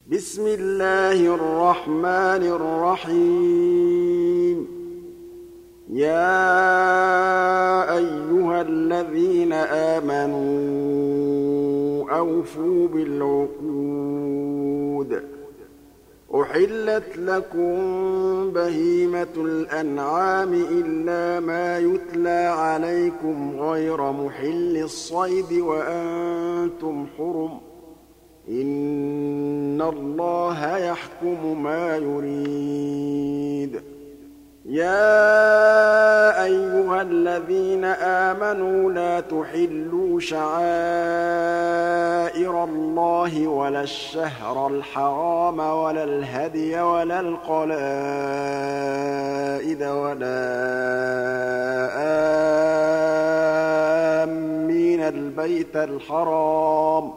بسم الله الرحمن الرحيم يا أيها الذين آمنوا أوفوا بالعقود أحلت لكم بهيمة الأنعام إلا ما يتلى عليكم غير محل الصيد وأنتم حرم إن الله يحكم ما يريد يا أيها الذين آمنوا لا تحلوا شعائر الله ولا الشهر الحرام ولا الهدي ولا القلائد ولا آمين البيت الحرام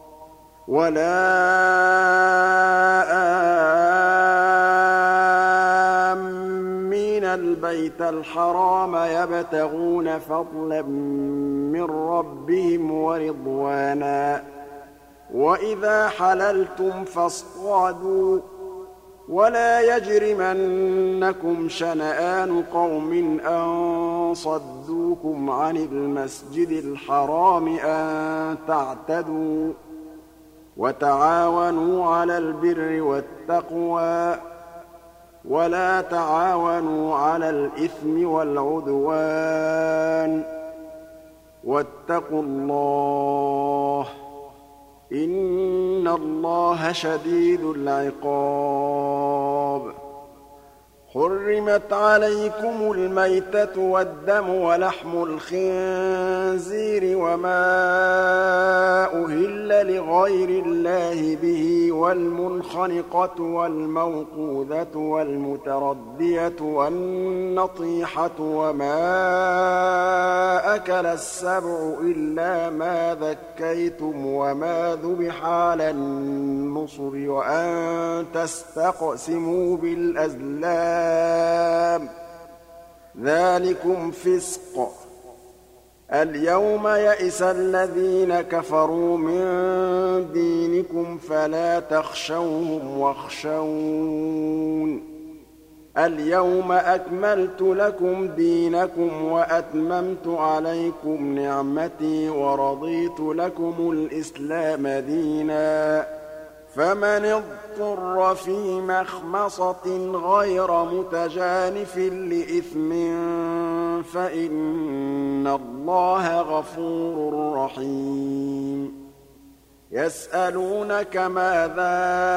البيت الحرام يبتغون فضلا من ربهم ورضوانا وإذا حللتم فاصطادوا ولا يجرمنكم شنآن قوم أن صدوكم عن المسجد الحرام أن تعتدوا وتعاونوا على البر والتقوى ولا تعاونوا على الإثم والعدوان واتقوا الله إن الله شديد العقاب حرمت عليكم الميتة والدم ولحم الخنزير وما أهل لغير الله به والمنخنقة والموقوذة والمتردية والنطيحة وما أكل السبع إلا ما ذكيتم وما ذبح على النصر وأن تستقسموا بالأزلام ذلكم فسق اليوم يئس الذين كفروا من دينكم فلا تخشوهم واخشون اليوم أكملت لكم دينكم وأتممت عليكم نعمتي ورضيت لكم الإسلام دينا فمن اضطر في مخمصة غير متجانف لإثم فإن الله غفور رحيم يسألونك ماذا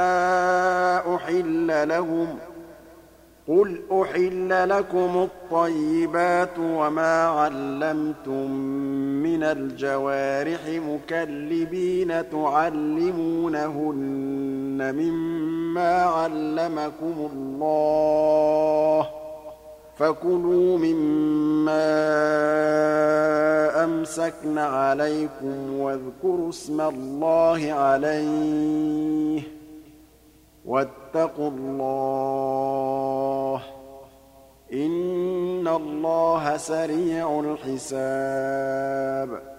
أحل لهم قل أحل لكم الطيبات وما علمتم من الجوارح مكلبين تعلمونهن مما علمكم الله فكلوا مما أمسكن عليكم واذكروا اسم الله عليه واتقوا الله إن الله سريع الحساب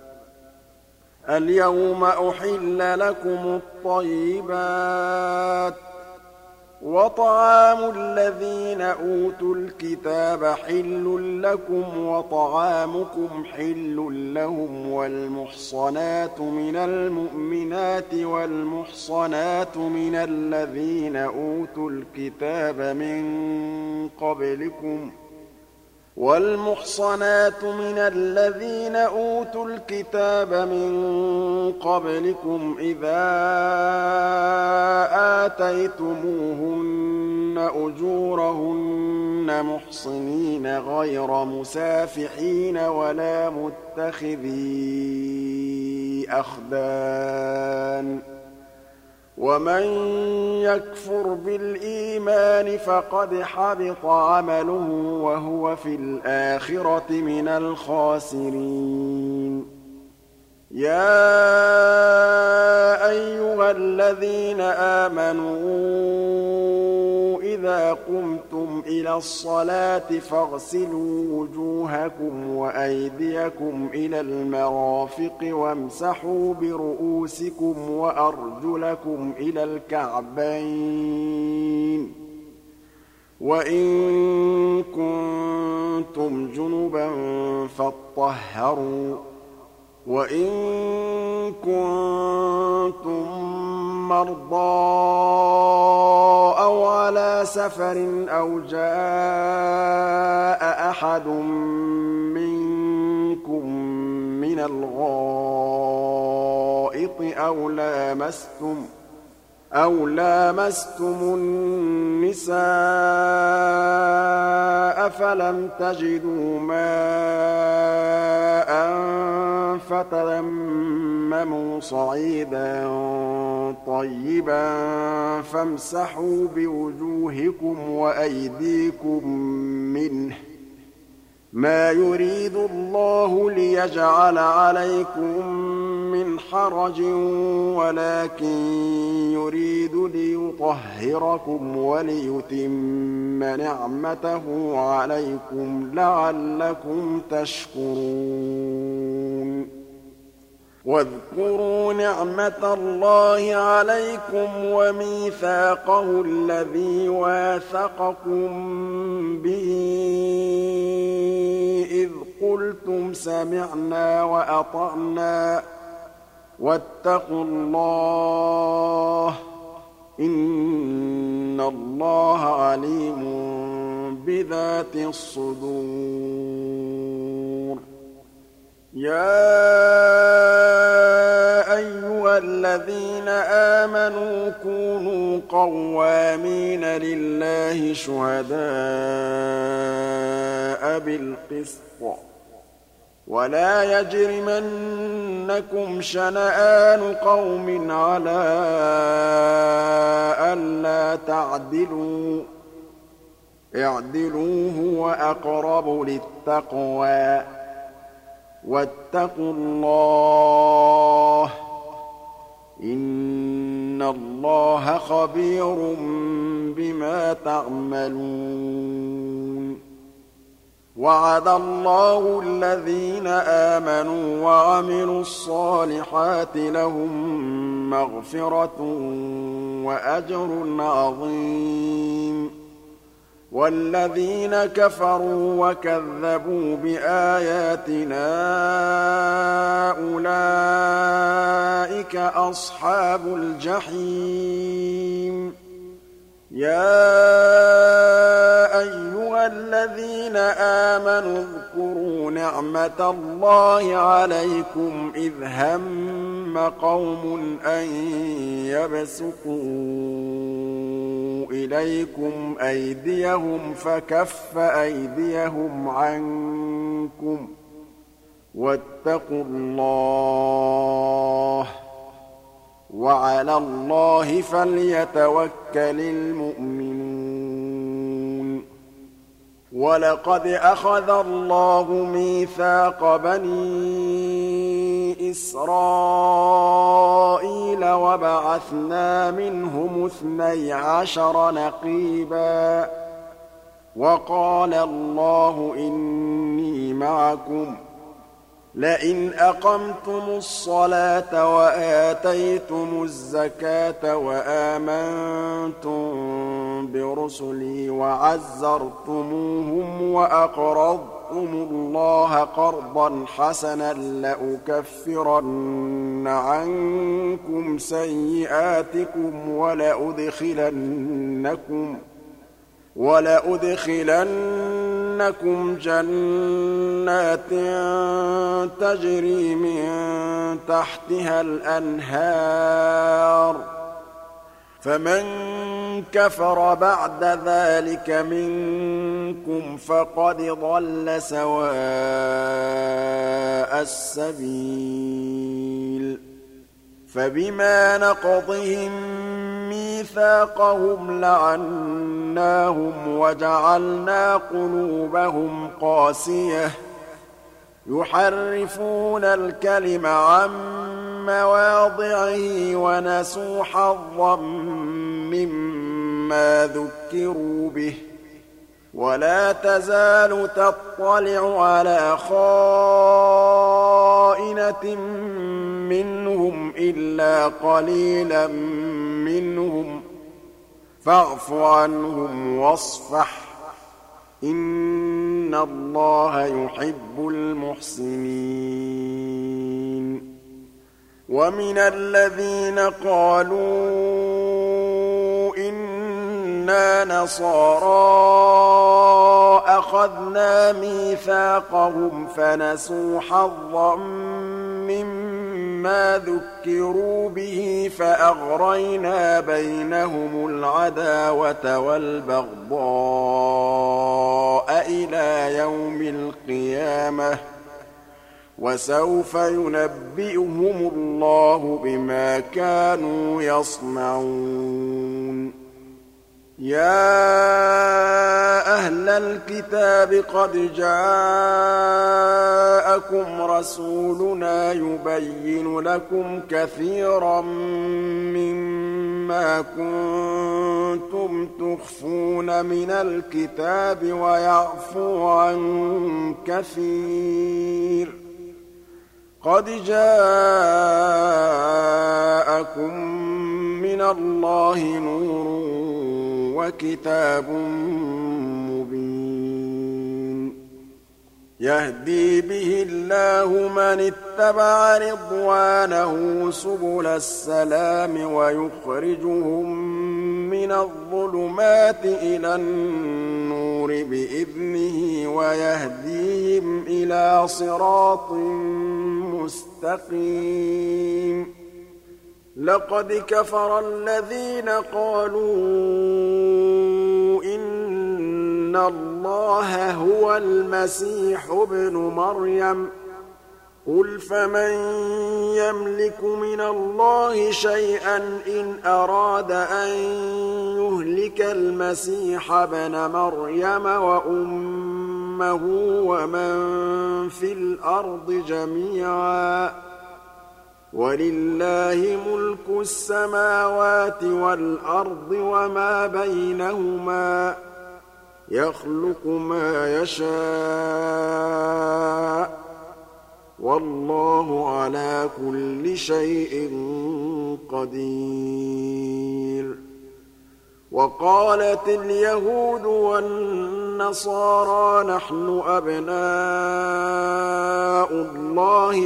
اليوم أحل لكم الطيبات وطعام الذين أوتوا الكتاب حل لكم وطعامكم حل لهم والمحصنات من المؤمنات والمحصنات من الذين أوتوا الكتاب من قبلكم إذا آتيتموهن أجورهن محصنين غير مسافحين ولا متخذي أخدان ومن يكفر بالإيمان فقد حبط عمله وهو في الآخرة من الخاسرين يا أيها الذين آمنوا إِذَا قُمْتُمْ إِلَى الصَّلَاةِ فَاغْسِلُوا وُجُوهَكُمْ وَأَيْدِيَكُمْ إِلَى الْمَرَافِقِ وَامْسَحُوا بِرُءُوسِكُمْ وَأَرْجُلَكُمْ إِلَى الْكَعْبَيْنِ ۚ وَإِن كُنتُمْ جُنُبًا فَاطَّهَّرُوا ۚ وَإِن كُنتُم مَّرْضَىٰ أَوْ عَلَىٰ سَفَرٍ أَوْ جَاءَ أَحَدٌ مِّنكُم مِّنَ الْغَائِطِ أَوْ لَامَسْتُمُ النِّسَاءَ فَلَمْ تَجِدُوا مَاءً فَتَيَمَّمُوا صَعِيدًا طَيِّبًا فَامْسَحُوا بِوُجُوهِكُمْ وَأَيْدِيكُم مِّنْهُ ۚ مَا يُرِيدُ اللَّهُ لِيَجْعَلَ عَلَيْكُم مِّنْ حَرَجٍ وَلَٰكِن يُرِيدُ لِيُطَهِّرَكُمْ وَلِيُتِمَّ نِعْمَتَهُ عَلَيْكُمْ لَعَلَّكُمْ تَشْكُرُونَ وَاذْكُرُوا نِعْمَةَ اللَّهِ عَلَيْكُمْ وَمِيثَاقَهُ الَّذِي وَاثَقَكُم بِهِ إِذْ قُلْتُمْ سَمِعْنَا وَأَطَعْنَا ۖ وَاتَّقُوا اللَّهَ ۚ إِنَّ اللَّهَ عَلِيمٌ بِذَاتِ الصُّدُورِ يَا أَيُّهَا الَّذِينَ آمَنُوا كُونُوا قَوَّامِينَ لِلَّهِ شُهَدَاءَ بِالْقِسْطِ ۖ وَلَا يَجْرِمَنَّكُمْ شَنَآنُ قَوْمٍ عَلَىٰ أَلَّا تَعْدِلُوا ۚ اعْدِلُوا هُوَ أَقْرَبُ لِلتَّقْوَىٰ ۖ وَاتَّقُوا اللَّهَ ۚ إِنَّ اللَّهَ خَبِيرٌ بِمَا تَعْمَلُونَ وَعَدَ اللَّهُ الَّذِينَ آمَنُوا وَعَمِلُوا الصَّالِحَاتِ لَهُم مَّغْفِرَةٌ وَأَجْرٌ عَظِيمٌ وَالَّذِينَ كَفَرُوا وَكَذَّبُوا بِآيَاتِنَا أُولَٰئِكَ أَصْحَابُ الْجَحِيمِ يَا أَيُّهَا الَّذِينَ آمَنُوا اذْكُرُوا نِعْمَةَ اللَّهِ عَلَيْكُمْ إِذْ هَمَّ قَوْمٌ أَن يَبْسُطُوا إِلَيْكُمْ أَيْدِيَهُمْ فَكَفَّ أَيْدِيَهُمْ عَنكُمْ ۖ وَاتَّقُوا اللَّهَ ۚ وَعَلَى اللَّهِ فَلْيَتَوَكَّلِ الْمُؤْمِنُونَ وَلَقَدْ أَخَذَ اللَّهُ مِيثَاقَ بَنِي إِسْرَائِيلَ وَبَعَثْنَا مِنْهُمُ 12 نَقِيبًا ۖ وَقَالَ اللَّهُ إِنِّي مَعَكُمْ ۖ لَئِنْ أَقَمْتُمُ الصَّلَاةَ وَآتَيْتُمُ الزَّكَاةَ وَآمَنتُم بِرُسُلِي وَعَزَّرْتُمُوهُمْ وَأَقْرَضْتُمُ اللَّهَ قَرْضًا حَسَنًا لَّأُكَفِّرَنَّ عَنكُمْ سَيِّئَاتِكُمْ وَلَأُدْخِلَنَّكُمْ جَنَّاتٍ تَجْرِي مِن تَحْتِهَا الْأَنْهَارُ ۚ فَمَن كَفَرَ بَعْدَ ذَٰلِكَ مِنكُمْ فَقَدْ ضَلَّ سَوَاءَ السَّبِيلِ فَبِمَا نَقْضِهِم مِّيثَاقَهُمْ لَعَنَّاهُمْ وَجَعَلْنَا قُلُوبَهُمْ قَاسِيَةً يُحَرِّفُونَ الْكَلِمَ عَن مَّوَاضِعِهِ وَنَسُوا حَظًّا مِّمَّا مما ذكروا به ولا تزال تطلع على خائنة منهم إلا قليلا منهم فاعف عنهم واصفح إن الله يحب المحسنين ومن الذين قالوا إنا نصارى أخذنا ميثاقهم فنسوا حظا مما ذكروا به فأغرينا بينهم العداوة والبغضاء إلى يوم القيامة وسوف ينبئهم الله بما كانوا يصنعون يا أهل الكتاب قد جاءكم رسولنا يبين لكم كثيرا مما كنتم تخفون من الكتاب ويعفو عن كثير قد جاءكم من الله نور وكتاب مبين يهدي به الله من اتبع رضوانه سبل السلام ويخرجهم من الظلمات إلى النور بإذنه ويهديهم إلى صراط مستقيم لقد كفر الذين قالوا إن الله هو المسيح ابن مريم قل فمن يملك من الله شيئا إن أراد أن يهلك المسيح ابن مريم وأمه ومن في الأرض جميعا ولله ملك السماوات والأرض وما بينهما يخلق ما يشاء والله على كل شيء قدير وقالت اليهود والنصارى نحن أبناء الله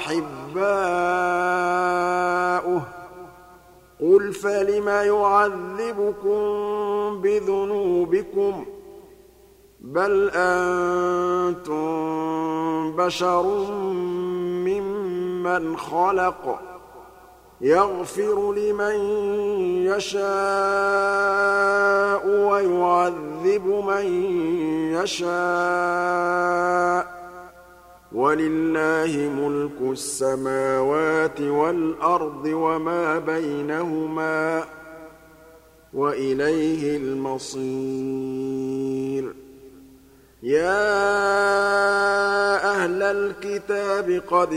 وأحباؤه قل فلم يعذبكم بذنوبكم بل أنتم بشر ممن خلق يغفر لمن يشاء ويعذب من يشاء ولله ملك السماوات والأرض وما بينهما وإليه المصير يا أهل الكتاب قد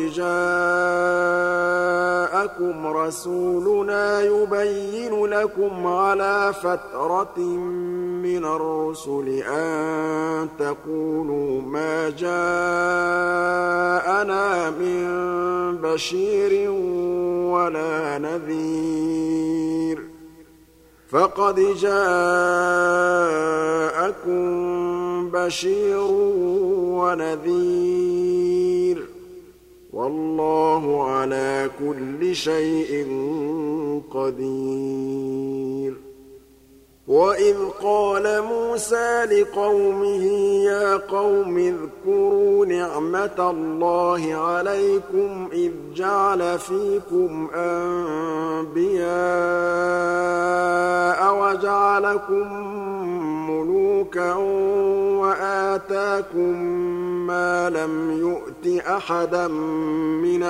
جاءكم رسولنا يبين لكم على فترة من الرسل أن تقولوا ما جاءنا من بشير ولا نذير فقد جاءكم بشير ونذير والله على كل شيء قدير وإذ قال موسى لقومه يا قوم اذكروا نعمة الله عليكم إذ جعل فيكم أنبياء وجعلكم ملوكا وآتاكم ما لم يؤت أحدا من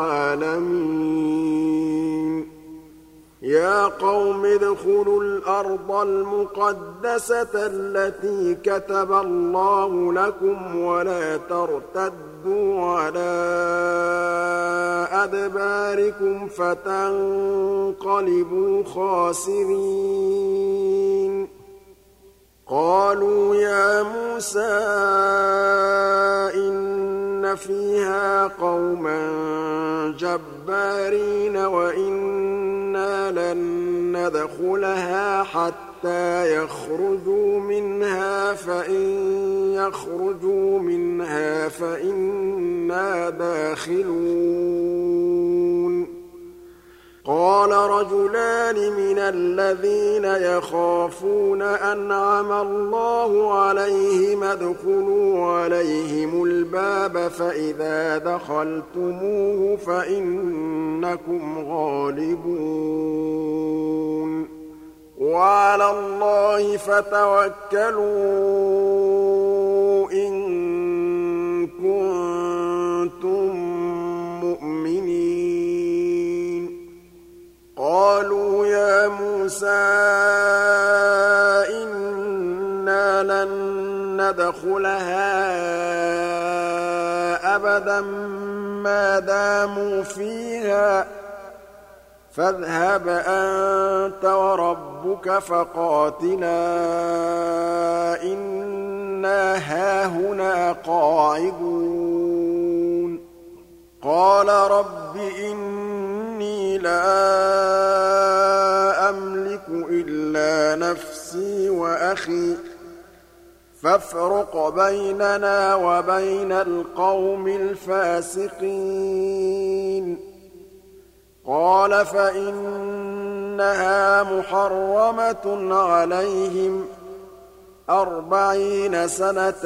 العالمين يا قوم ادخلوا الأرض المقدسة التي كتب الله لكم ولا ترتدوا على أدباركم فتنقلبوا خاسرين قَالُوا يَا مُوسَىٰ إِنَّ فِيهَا قَوْمًا جَبَّارِينَ وَإِنَّا لَن نَّدْخُلَهَا حَتَّىٰ يَخْرُجُوا مِنْهَا فَإِن يَخْرُجُوا مِنْهَا فَإِنَّا دَاخِلُونَ قَالَ رَجُلَانِ مِنَ الَّذِينَ يَخَافُونَ أَنْعَمَ اللَّهُ عَلَيْهِمْ ادْخُلُوا عَلَيْهِمُ الْبَابَ فَإِذَا دَخَلْتُمُوهُ فَإِنَّكُمْ غَالِبُونَ وَعَلَى اللَّهِ فَتَوَكَّلُوا إِن كُنتُم مُّؤْمِنِينَ قَالُوا يَا مُوسَىٰ إِنَّا لَن نَّدْخُلَهَا أَبَدًا مَّا دَامُوا فِيهَا فَاذْهَبْ أَنتَ وَرَبُّكَ فَقَاتِلَا إِنَّا هَاهُنَا قَاعِدُونَ قَالَ رَبِّ إِنِّي لَا أَمْلِكُ إِلَّا نَفْسِي وَأَخِي فَافْرُقْ بَيْنَنَا وَبَيْنَ الْقَوْمِ الْفَاسِقِينَ قَالَ فَإِنَّهَا مُحَرَّمَةٌ عَلَيْهِمْ 40 سَنَةً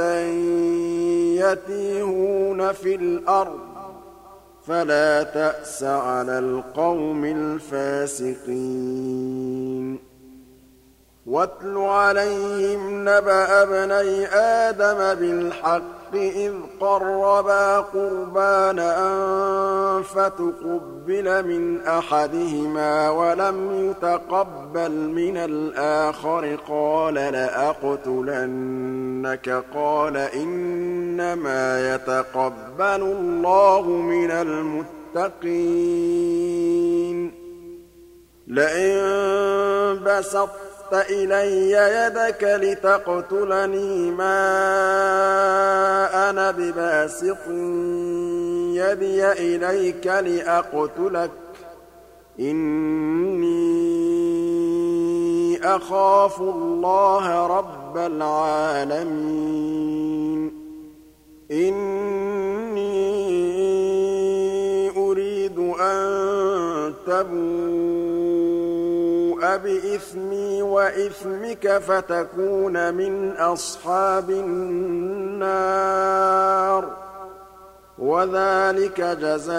يَتِيهُونَ في الْأَرْضِ فَلَا تَأْسَ عَلَى الْقَوْمِ الْفَاسِقِينَ وَاتْلُ عَلَيْهِمْ نَبَأَ ابْنَيْ آدَمَ بِالْحَقِّ إِذْ قَرَّبَا قُرْبَانًا فَتُقُبِّلَ مِنْ أَحَدِهِمَا وَلَمْ يُتَقَبَّلْ مِنَ الْآخَرِ قَالَ لَأَقْتُلَنَّكَ قَالَ إِنَّمَا يَتَقَبَّلُ اللَّهُ مِنَ الْمُتَّقِينَ لَئِن بَسَطتَ إِلَيَّ يَدَكَ لِتَقْتُلَنِي مَا أَنَا بِبَاسِطٍ يَدِيَ إِلَيْكَ لِأَقْتُلَكَ إِنِّي أَخَافُ اللَّهَ رَبَّ الْعَالَمِينَ إِنِّي أُرِيدُ أَن تَبُوءَ بِإِثْمِي وَإِثْمِكَ فَتَكُونَ مِنْ أَصْحَابِ النَّارِ ۚ وَذَٰلِكَ جَزَاءُ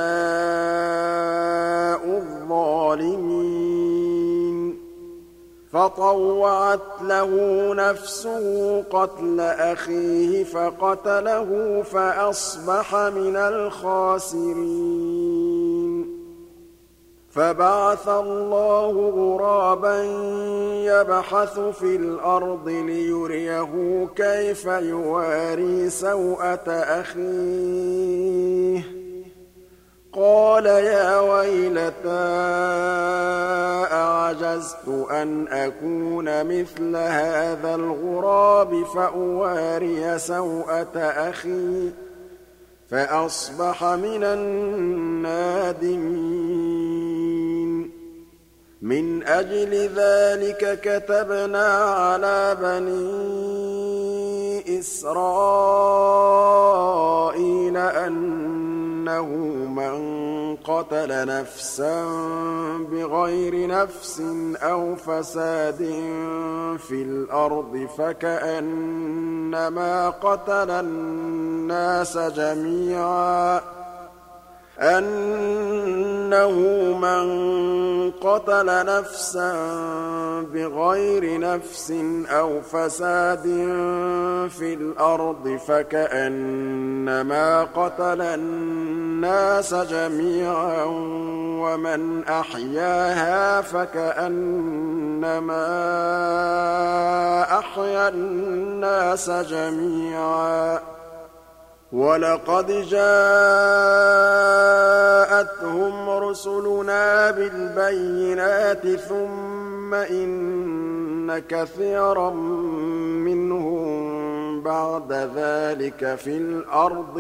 الظَّالِمِينَ فَطَوَّعَتْ لَهُ نَفْسُهُ قَتْلَ أَخِيهِ فَقَتَلَهُ فَأَصْبَحَ مِنَ الْخَاسِرِينَ فَبَعَثَ اللَّهُ غُرَابًا يَبْحَثُ فِي الْأَرْضِ لِيُرِيَهُ كَيْفَ يُوَارِي سَوْءَةَ أَخِيهِ ۚ قَالَ يَا وَيْلَتَا أَعَجَزْتُ أَنْ أَكُونَ مِثْلَ هَٰذَا الْغُرَابِ فَأُوَارِيَ سَوْءَةَ أَخِي ۖ فَأَصْبَحَ مِنَ النَّادِمِينَ مِنْ أَجْلِ ذَٰلِكَ كَتَبْنَا عَلَىٰ بَنِي إِسْرَائِيلَ أَنَّهُ مَن قَتَلَ نَفْسًا بِغَيْرِ نَفْسٍ أَوْ فَسَادٍ فِي الْأَرْضِ فَكَأَنَّمَا قَتَلَ النَّاسَ جَمِيعًا أَنَّهُ مَن قَتَلَ نَفْسًا بِغَيْرِ نَفْسٍ أَوْ فَسَادٍ فِي الْأَرْضِ فَكَأَنَّمَا قَتَلَ النَّاسَ جَمِيعًا وَمَنْ أَحْيَاهَا فَكَأَنَّمَا أَحْيَا النَّاسَ جَمِيعًا ۚ وَلَقَدْ جَاءَتْهُمْ رُسُلُنَا بِالْبَيِّنَاتِ ثُمَّ إِنَّ كثيرا منهم بعد ذلك في الأرض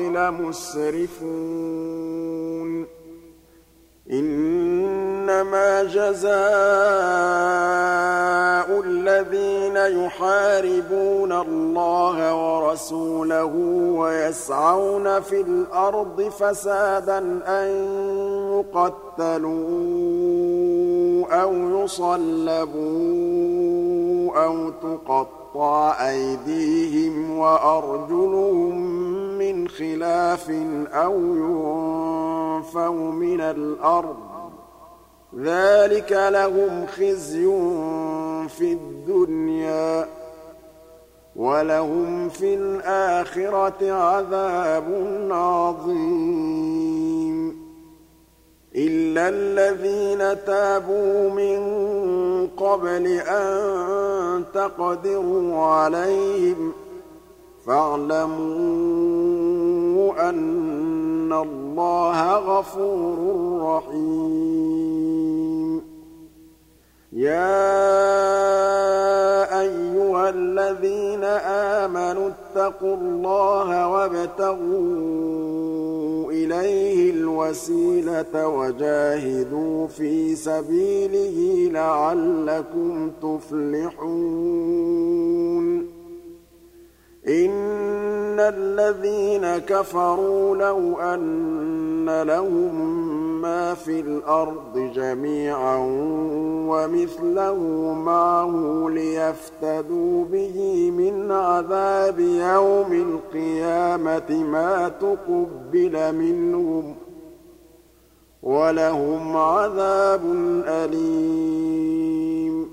لمسرفون إنما جزاء الذين يحاربون الله ورسوله ويسعون في الأرض فسادا أن يقتلوا أو يصلبوا أو تقطع أيديهم وأرجلهم من خلاف أو ينفوا من الأرض ذلك لهم خزي في الدنيا ولهم في الآخرة عذاب عظيم إلا الذين تابوا من قبل أن تقدروا عليهم فاعلموا أن الله غفور رحيم يا أيها الذين آمنوا اتقوا الله وابتغوا إليه الوسيلة وجاهدوا في سبيله لعلكم تفلحون إن الذين كفروا لو أن لهم ما في الأرض جميعا ومثله معه ليفتدوا به من عذاب يوم القيامة ما تقبل منهم ولهم عذاب أليم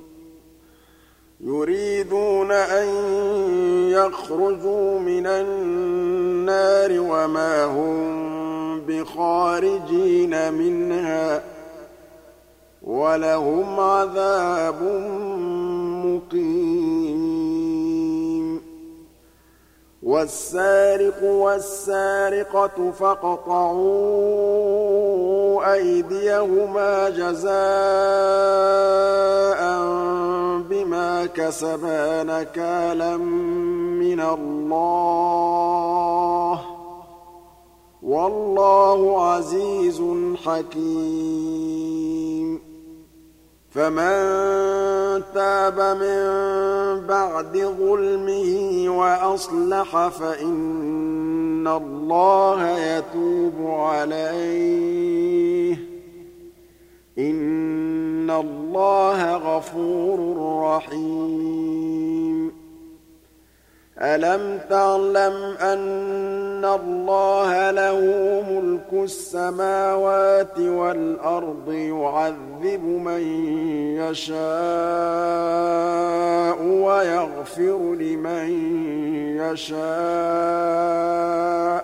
يريدون أن يخرجوا من النار وما هم بخارجين منها ولهم عذاب مقيم والسارق والسارقة فاقطعوا أيديهما جزاء بما كسبا نكالا من الله والله عزيز حكيم فمن تاب من بعد ظلمه وأصلح فإن الله يتوب عليه إن الله غفور رحيم ألم تعلم أن الله له ملك السماوات والأرض يعذب من يشاء ويغفر لمن يشاء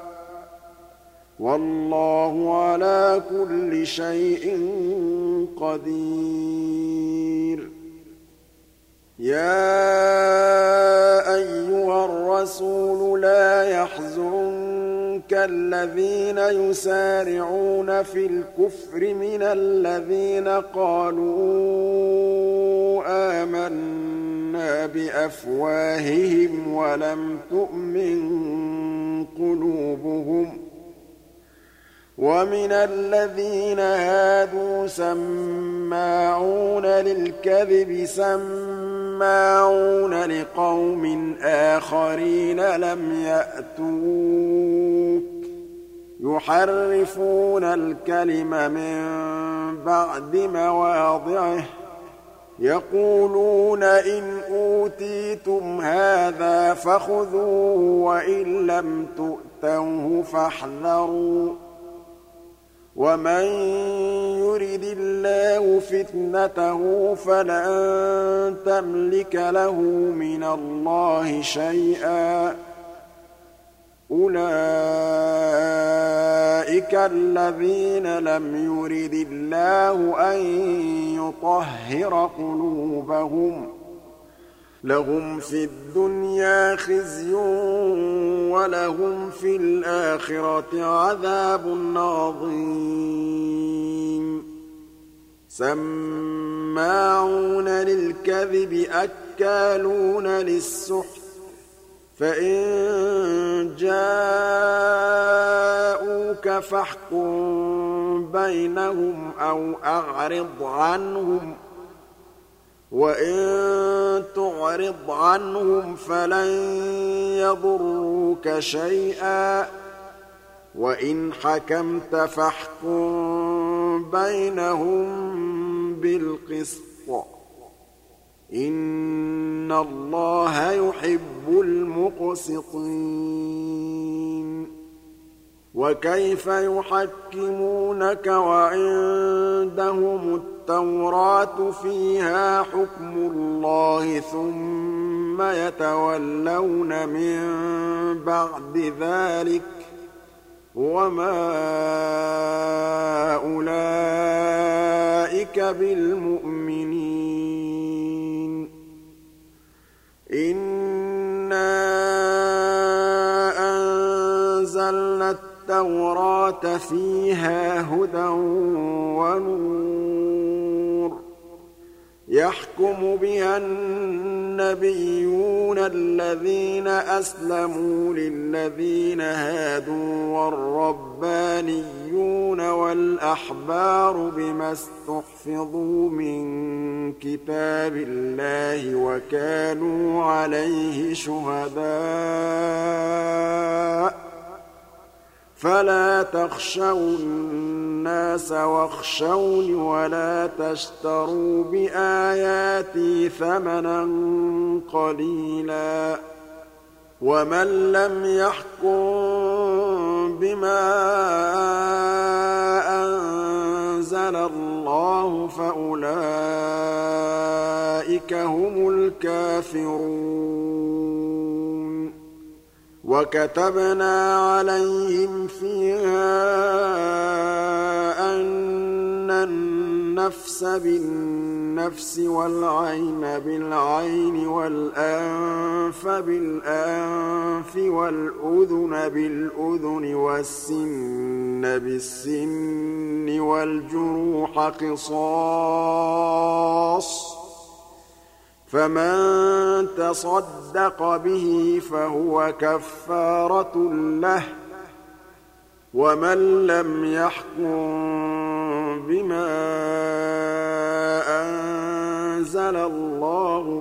والله على كل شيء قدير يا أيها الرسول لا يحزنك الذين يسارعون في الكفر من الذين قالوا آمنا بأفواههم ولم تؤمن قلوبهم ومن الذين هادوا سماعون للكذب سماعون لقوم آخرين لم يأتوك يحرفون الكلم من بعد مواضعه يقولون إن أوتيتم هذا فخذوه وإن لم تؤتوه فاحذروا ومن يرد الله فتنته فلن تملك له من الله شيئا أولئك الذين لم يرد الله أن يطهر قلوبهم لهم في الدنيا خزي ولهم في الآخرة عذاب عظيم سماعون للكذب أكالون للسحت فإن جاءوك فاحكم بينهم أو أعرض عنهم وإن تعرض عنهم فلن يضروك شيئا وإن حكمت فاحكم بينهم بالقسط إن الله يحب المقسطين وكيف يحكمونك وعندهم التوراة فيها حكم الله ثم يتولون من بعد ذلك وما أولئك بالمؤمنين إنا أنزلنا التوراة فيها هدى ونور يحكم بها النبيون الذين أسلموا للذين هادوا والربانيون والأحبار بما استحفظوا من كتاب الله وكانوا عليه شهداء فلا تخشوا الناس واخشوني ولا تشتروا بآياتي ثمنا قليلا ومن لم يحكم بما أنزل الله فأولئك هم الكافرون وكتبنا عليهم فيها أن النفس بالنفس والعين بالعين والأنف بالأنف والأذن بالأذن والسن بالسن والجروح قصاص فمن تصدق به فهو كفارة له ومن لم يحكم بما أنزل الله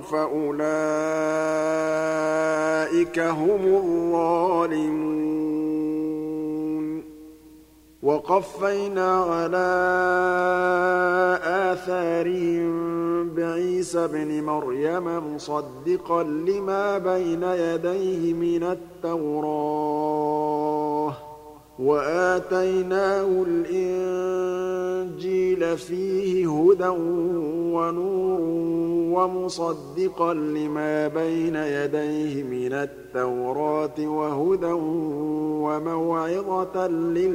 فأولئك هم الظالمون وقفينا على آثارهم بعيسى ابن مريم مصدقا لما بين يديه من التوراة وآتيناه الإنجيل فيه هدى ونور ومصدقا لما بين يديه من التوراة وهدى وموعظة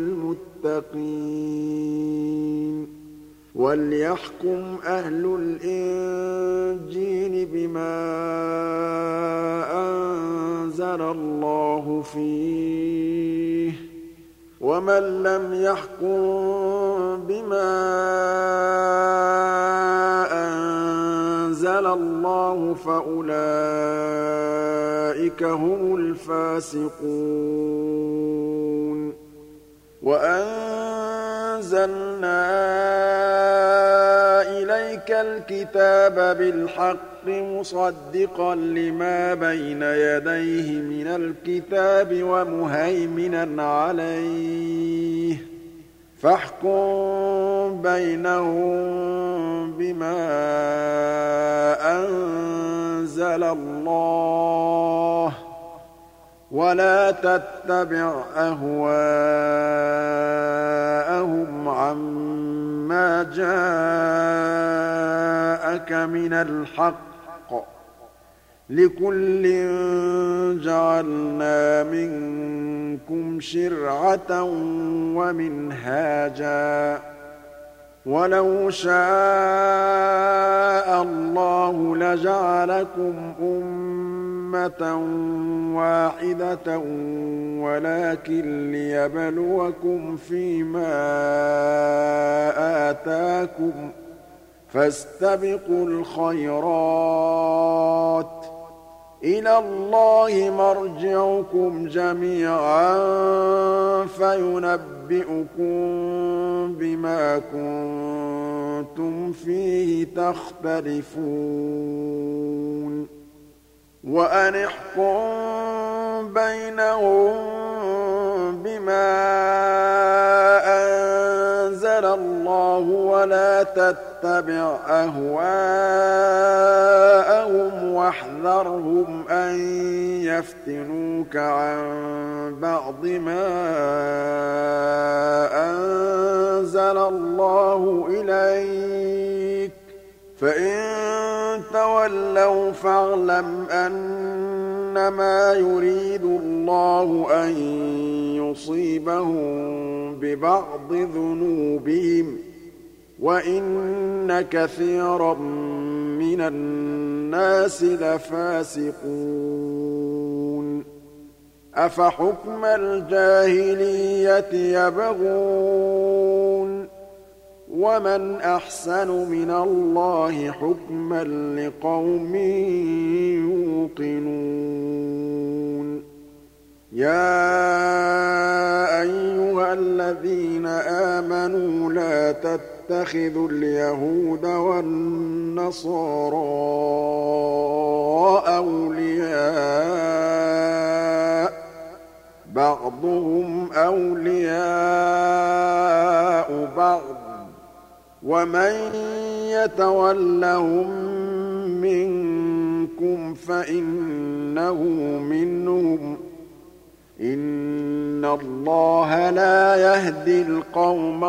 للمتقين وليحكم أهل الإنجيل بما أنزل الله فيه ومن لم يحكم بما أنزل الله فأولئك هم الفاسقون وأنزلنا إليك الكتاب بالحق مصدقا لما بين يديه من الكتاب ومهيمنا عليه فاحكم بينهم بما أنزل الله ولا تتبع أهواءهم عما جاءك من الحق لكل جعلنا منكم شرعة ومنهاجا ولو شاء الله لجعلكم أمة واحدة ولكن ليبلوكم فيما آتاكم فاستبقوا الخيرات إِلَى اللَّهِ مَرْجِعُكُمْ جَمِيعًا فَيُنَبِّئُكُم بِمَا كُنتُمْ فِيهِ تَخْتَلِفُونَ وَأَنِ احْكُم بَيْنَهُم بِمَا أَنزَلَ اللَّهُ وَلَا تَتَّبِعْ أَهْوَاءَهُمْ وَاحْذَرْهُمْ أَن يَفْتِنُوكَ عَن بَعْضِ مَا أَنزَلَ اللَّهُ إِلَيْكَ ۖ فَإِن تَوَلَّوْا فَاعْلَمْ أَنَّمَا يُرِيدُ اللَّهُ أَن يُصِيبَهُم بِبَعْضِ ذُنُوبِهِمْ ۗ وَإِنَّ كَثِيرًا مِّنَ النَّاسِ لَفَاسِقُونَ أَفَحُكْمَ الْجَاهِلِيَّةِ يَبْغُونَ وَمَنْ أَحْسَنُ مِنَ اللَّهِ حُكْمًا لِّقَوْمٍ يُوقِنُونَ يَا أَيُّهَا الَّذِينَ آمَنُوا لَا تَتَّخِذُوا الْيَهُودَ وَالنَّصَارَىٰ أَوْلِيَاءَ ۘ بَعْضُهُمْ أَوْلِيَاءُ بَعْضٍ ۚ وَمَن يَتَوَلَّهُم مِّنكُمْ فَإِنَّهُ مِنْهُمْ ۗ إِنَّ اللَّهَ لَا يَهْدِي الْقَوْمَ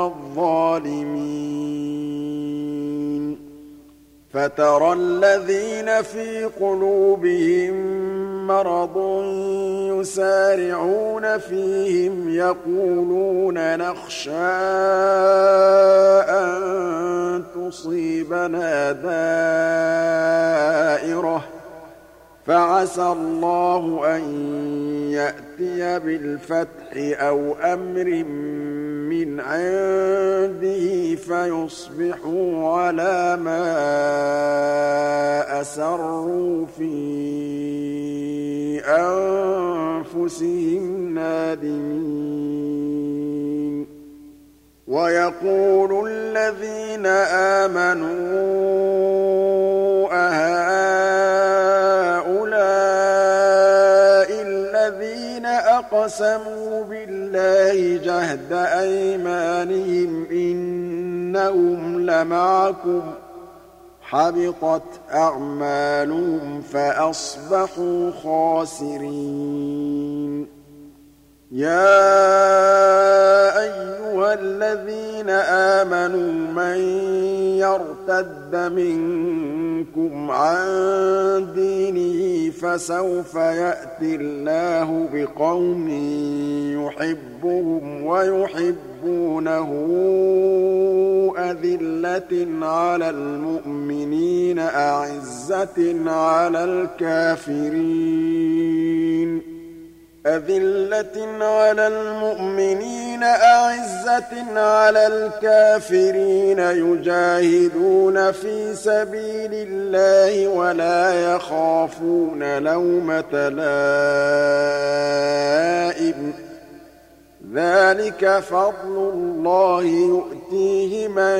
الظَّالِمِينَ فَتَرَى الَّذِينَ فِي قُلُوبِهِم مَّرَضٌ يُسَارِعُونَ فِيهِمْ يَقُولُونَ نَخْشَىٰ أَن تُصِيبَنَا دَائِرَةٌ ۚ فَعَسَى اللَّهُ أَن يَأْتِيَ بِالْفَتْحِ أَوْ أَمْرٍ مِّنْ عِندِهِ فَيُصْبِحُوا عَلَىٰ مَا أَسَرُّوا فِي أَنفُسِهِمْ نَادِمِينَ وَيَقُولُ الَّذِينَ آمَنُوا أَهَٰؤُلَاءِ الَّذِينَ أَقْسَمُوا بِاللَّهِ جَهْدَ أَيْمَانِهِمْ إِنَّهُمْ لَمَعَكُمْ ۚ حَبِطَتْ أَعْمَالُهُمْ فَأَصْبَحُوا خَاسِرِينَ يَا أَيُّهَا الَّذِينَ آمَنُوا مَن يَرْتَدَّ مِنكُمْ عَن دِينِهِ فَسَوْفَ يَأْتِي اللَّهُ بِقَوْمٍ يُحِبُّهُمْ وَيُحِبُّونَهُ أَذِلَّةٍ عَلَى الْمُؤْمِنِينَ أَعِزَّةٍ عَلَى الْكَافِرِينَ يُجَاهِدُونَ فِي سَبِيلِ اللَّهِ وَلَا يَخَافُونَ لَوْمَةَ لَائِمٍ ۚ ذَٰلِكَ فَضْلُ اللَّهِ يُؤْتِيهِ مَن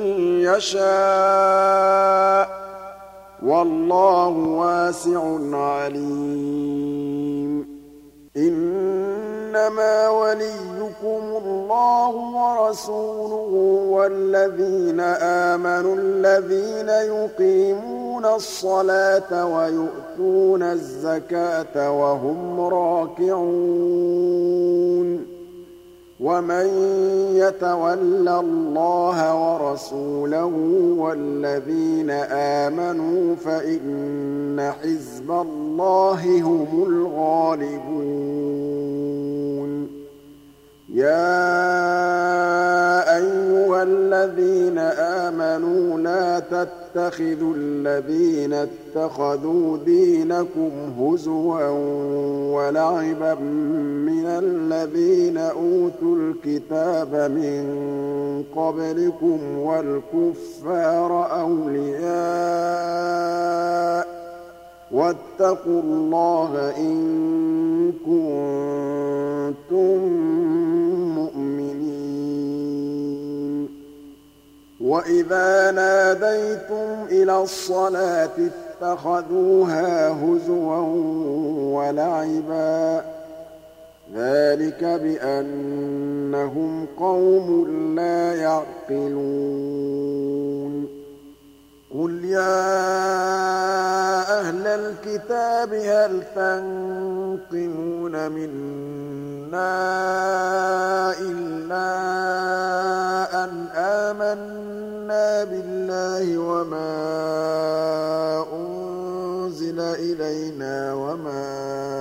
يَشَاءُ ۚ وَاللَّهُ وَاسِعٌ عَلِيمٌ إِنَّمَا وَلِيُّكُمُ اللَّهُ وَرَسُولُهُ وَالَّذِينَ آمَنُوا الَّذِينَ يُقِيمُونَ الصَّلَاةَ وَيُؤْتُونَ الزَّكَاةَ وَهُمْ رَاكِعُونَ وَمَن يَتَوَلَّ اللَّهَ وَرَسُولَهُ وَالَّذِينَ آمَنُوا فَإِنَّ حِزْبَ اللَّهِ هُمُ الْغَالِبُونَ يَا أَيُّهَا الَّذِينَ آمَنُوا لَا تَتَّخِذُوا الَّذِينَ اتَّخَذُوا دِينَكُمْ هُزُوًا وَلَعِبًا مِّنَ الَّذِينَ أُوتُوا الْكِتَابَ مِن قَبْلِكُمْ وَالْكُفَّارَ أَوْلِيَاءَ ۚ واتقوا الله إن كنتم مؤمنين وإذا ناديتم إلى الصلاة اتخذوها هزوا ولعبا ذلك بأنهم قوم لا يعقلون قل يا أهل الكتاب هل تنقمون منا إلا أن آمنا بالله وما أنزل إلينا وما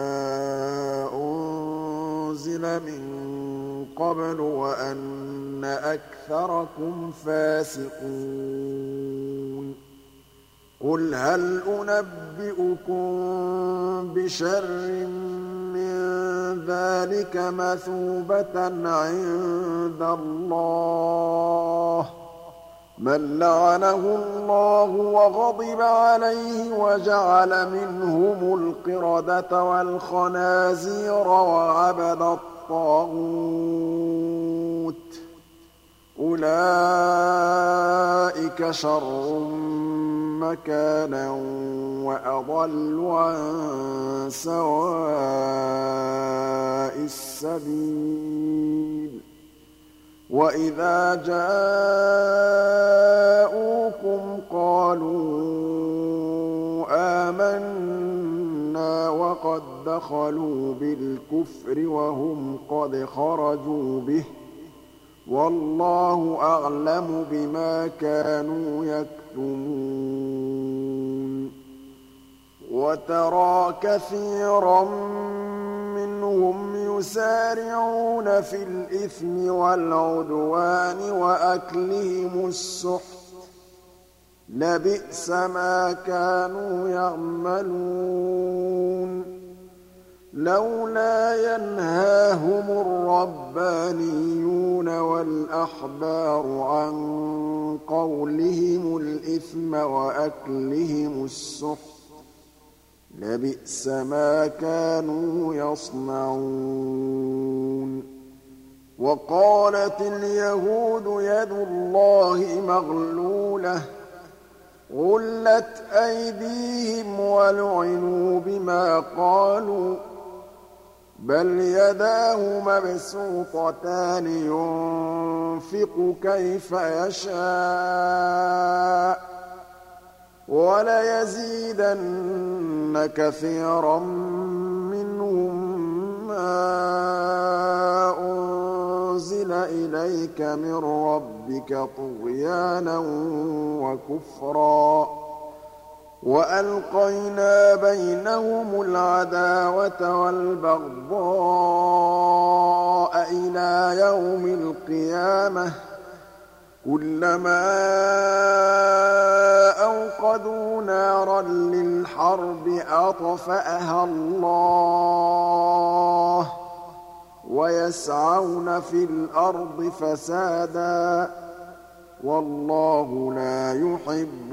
أنزل من قبل وأن أكثركم فاسقون قل هل أنبئكم بشر من ذلك مثوبة عند الله من لعنه الله وغضب عليه وجعل منهم القردة والخنازير وعبد الطاغوت أولئك شر مكانا وأضل عن سواء السبيل وإذا جاءوكم قالوا آمنا وقد دخلوا بالكفر وهم قد خرجوا به والله أعلم بما كانوا يكتمون وترى كثيرا منهم يسارعون في الإثم والعدوان وأكلهم السحت لبئس ما كانوا يعملون لولا ينهاهم الربانيون والأحبار عن قولهم الإثم وأكلهم السحت لبئس ما كانوا يصنعون وقالت اليهود يد الله مغلولة غلت أيديهم ولعنوا بما قالوا بل يداه مبسوطتان ينفق كيف يشاء وليزيدن كثيرا منهم ما أنزل إليك من ربك طغيانا وكفرا وألقينا بينهم العداوة والبغضاء إلى يوم القيامة كلما أوقدوا نارا للحرب أطفأها الله ويسعون في الأرض فسادا والله لا يحب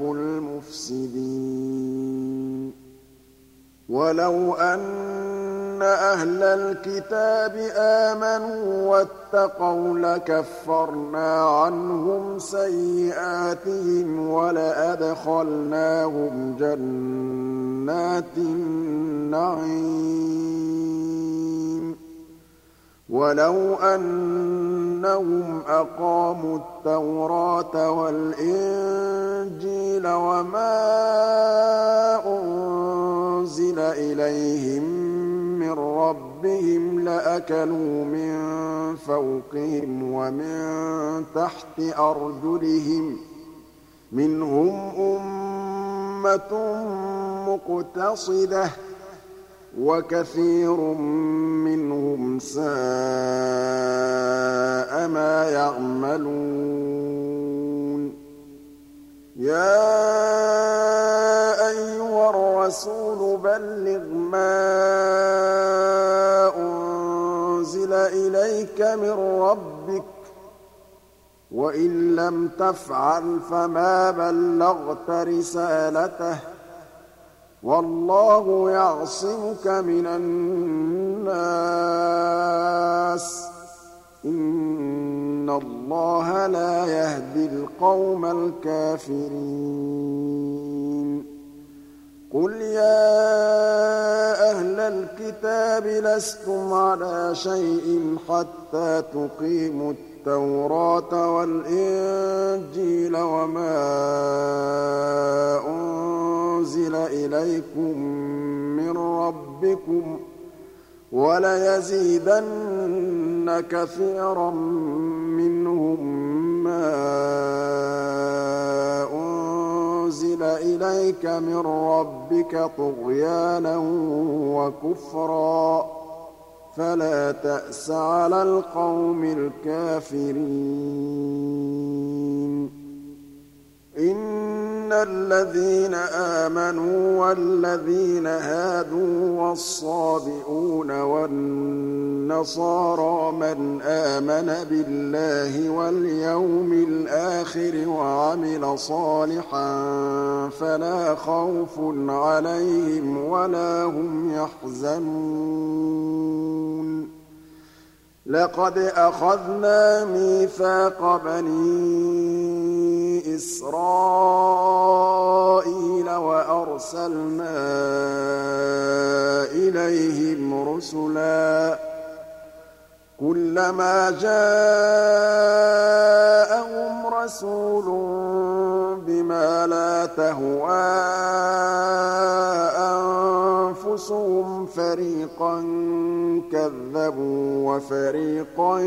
المفسدين ولو أن أهل الكتاب آمنوا واتقوا لكفرنا عنهم سيئاتهم ولأدخلناهم جنات النعيم ولو أنهم أقاموا التوراة والإنجيل وما أنزل إليهم من ربهم لأكلوا من فوقهم ومن تحت أرجلهم منهم أمة مقتصدة وكثير منهم ساء ما يعملون يا أيها الرسول بلغ ما أنزل إليك من ربك وإن لم تفعل فما بلغت رسالته وَاللَّهُ يَعْصِمُكَ مِنَ النَّاسِ ۗ إِنَّ اللَّهَ لَا يَهْدِي الْقَوْمَ الْكَافِرِينَ قُلْ يَا أَهْلَ الْكِتَابِ لَسْتُمْ عَلَىٰ شَيْءٍ حَتَّىٰ تُقِيمُوا التَّوْرَاةَ وَالْإِنجِيلَ وَمَا أُنزِلَ إِلَيْكُم مِّن رَّبِّكُمْ ۗ وَلَيَزِيدَنَّ كَثِيرًا مِّنْهُم مَّا أُنزِلَ إِلَيْكَ مِن رَّبِّكَ طُغْيَانًا وَكُفْرًا ۖ فَلَا تَأْسَ عَلَى الْقَوْمِ الْكَافِرِينَ إِنَّ الَّذِينَ آمَنُوا وَالَّذِينَ هَادُوا وَالصَّابِئُونَ وَالنَّصَارَىٰ مَنْ آمَنَ بِاللَّهِ وَالْيَوْمِ الْآخِرِ وَعَمِلَ صَالِحًا فَلَا خَوْفٌ عَلَيْهِمْ وَلَا هُمْ يَحْزَنُونَ لَقَدْ أَخَذْنَا مِيثَاقَ بَنِي إِسْرَائِيلَ وَأَرْسَلْنَا إِلَيْهِمْ رُسُلًا كُلَّمَا جَاءَهُمْ رَسُولٌ بِمَا لَا تَهْوَىٰ أَنفُسُهُمْ فَرِيقًا كَذَّبُوا وَفَرِيقًا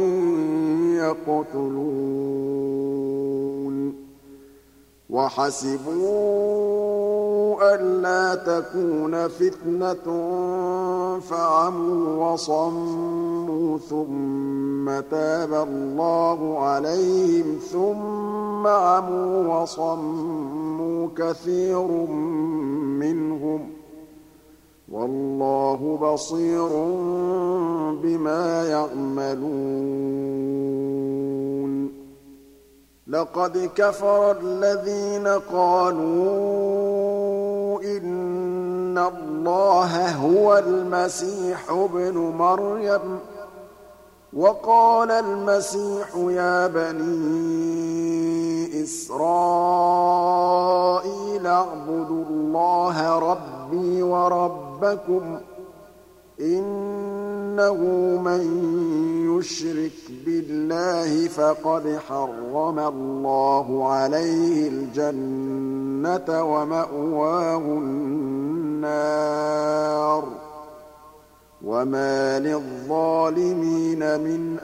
يَقْتُلُونَ وَحَسِبُوا أَلَّا تَكُونَ فِتْنَةٌ فَعَمُوا وَصَمُّوا ثُمَّ تَابَ اللَّهُ عَلَيْهِمْ ثُمَّ عَمُوا وَصَمُّوا كَثِيرٌ مِّنْهُمْ ۚ وَاللَّهُ بَصِيرٌ بِمَا يَعْمَلُونَ لَقَدْ كَفَرَ الَّذِينَ قَالُوا إِنَّ اللَّهَ هُوَ الْمَسِيحُ ابْنُ مَرْيَمَ ۖ وَقَالَ الْمَسِيحُ يَا بَنِي إِسْرَائِيلَ اعْبُدُوا اللَّهَ رَبِّي وَرَبَّكُمْ ۖ إِنَّهُ مَن يُشْرِكْ بِاللَّهِ فَقَدْ حَرَّمَ اللَّهُ عَلَيْهِ الْجَنَّةَ وَمَأْوَاهُ النَّارُ ۖ وَمَا لِلظَّالِمِينَ مِنْ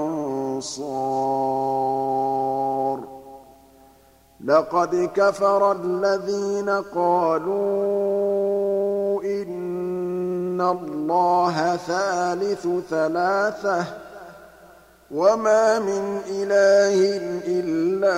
أَنصَارٍ لَقَدْ كَفَرَ الَّذِينَ قَالُوا إِنَّ اللَّهَ ثَالِثُ ثَلَاثَةٍ ۘ وَمَا مِنْ إِلَٰهٍ إِلَّا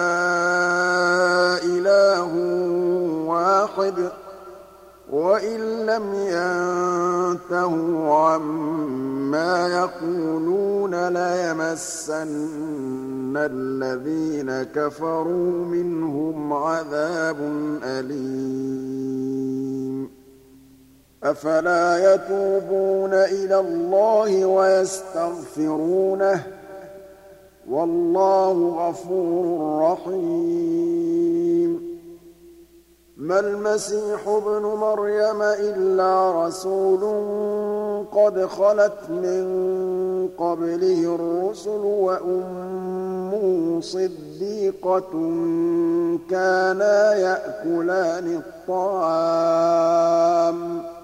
إِلَٰهٌ وَاحِدٌ ۚ وَإِن لَّمْ يَنتَهُوا عَمَّا يَقُولُونَ لَيَمَسَّنَّ الَّذِينَ كَفَرُوا مِنْهُمْ عَذَابٌ أَلِيمٌ أَفَلَا يَتُوبُونَ إِلَى اللَّهِ وَيَسْتَغْفِرُونَهُ ۚ وَاللَّهُ غَفُورٌ رَّحِيمٌ مَا الْمَسِيحُ ابْنُ مَرْيَمَ إِلَّا رَسُولٌ قَدْ خَلَتْ مِن قَبْلِهِ الرُّسُلُ وَأُمُّهُ صِدِّيقَةٌ كَانَا يَأْكُلَانِ الطَّعَامَ ۗ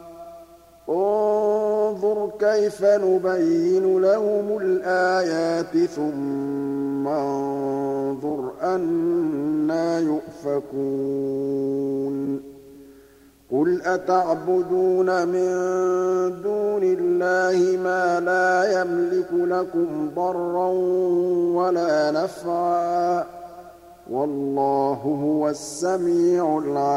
انظُرْ كَيْفَ نُبَيِّنُ لَهُمُ الْآيَاتِ ثُمَّ انظُرْ أَنَّىٰ يُؤْفَكُونَ قُلْ أَتَعْبُدُونَ مِن دُونِ اللَّهِ مَا لَا يَمْلِكُ لَكُمْ ضَرًّا وَلَا نَفْعًا ۚ وَاللَّهُ هُوَ السَّمِيعُ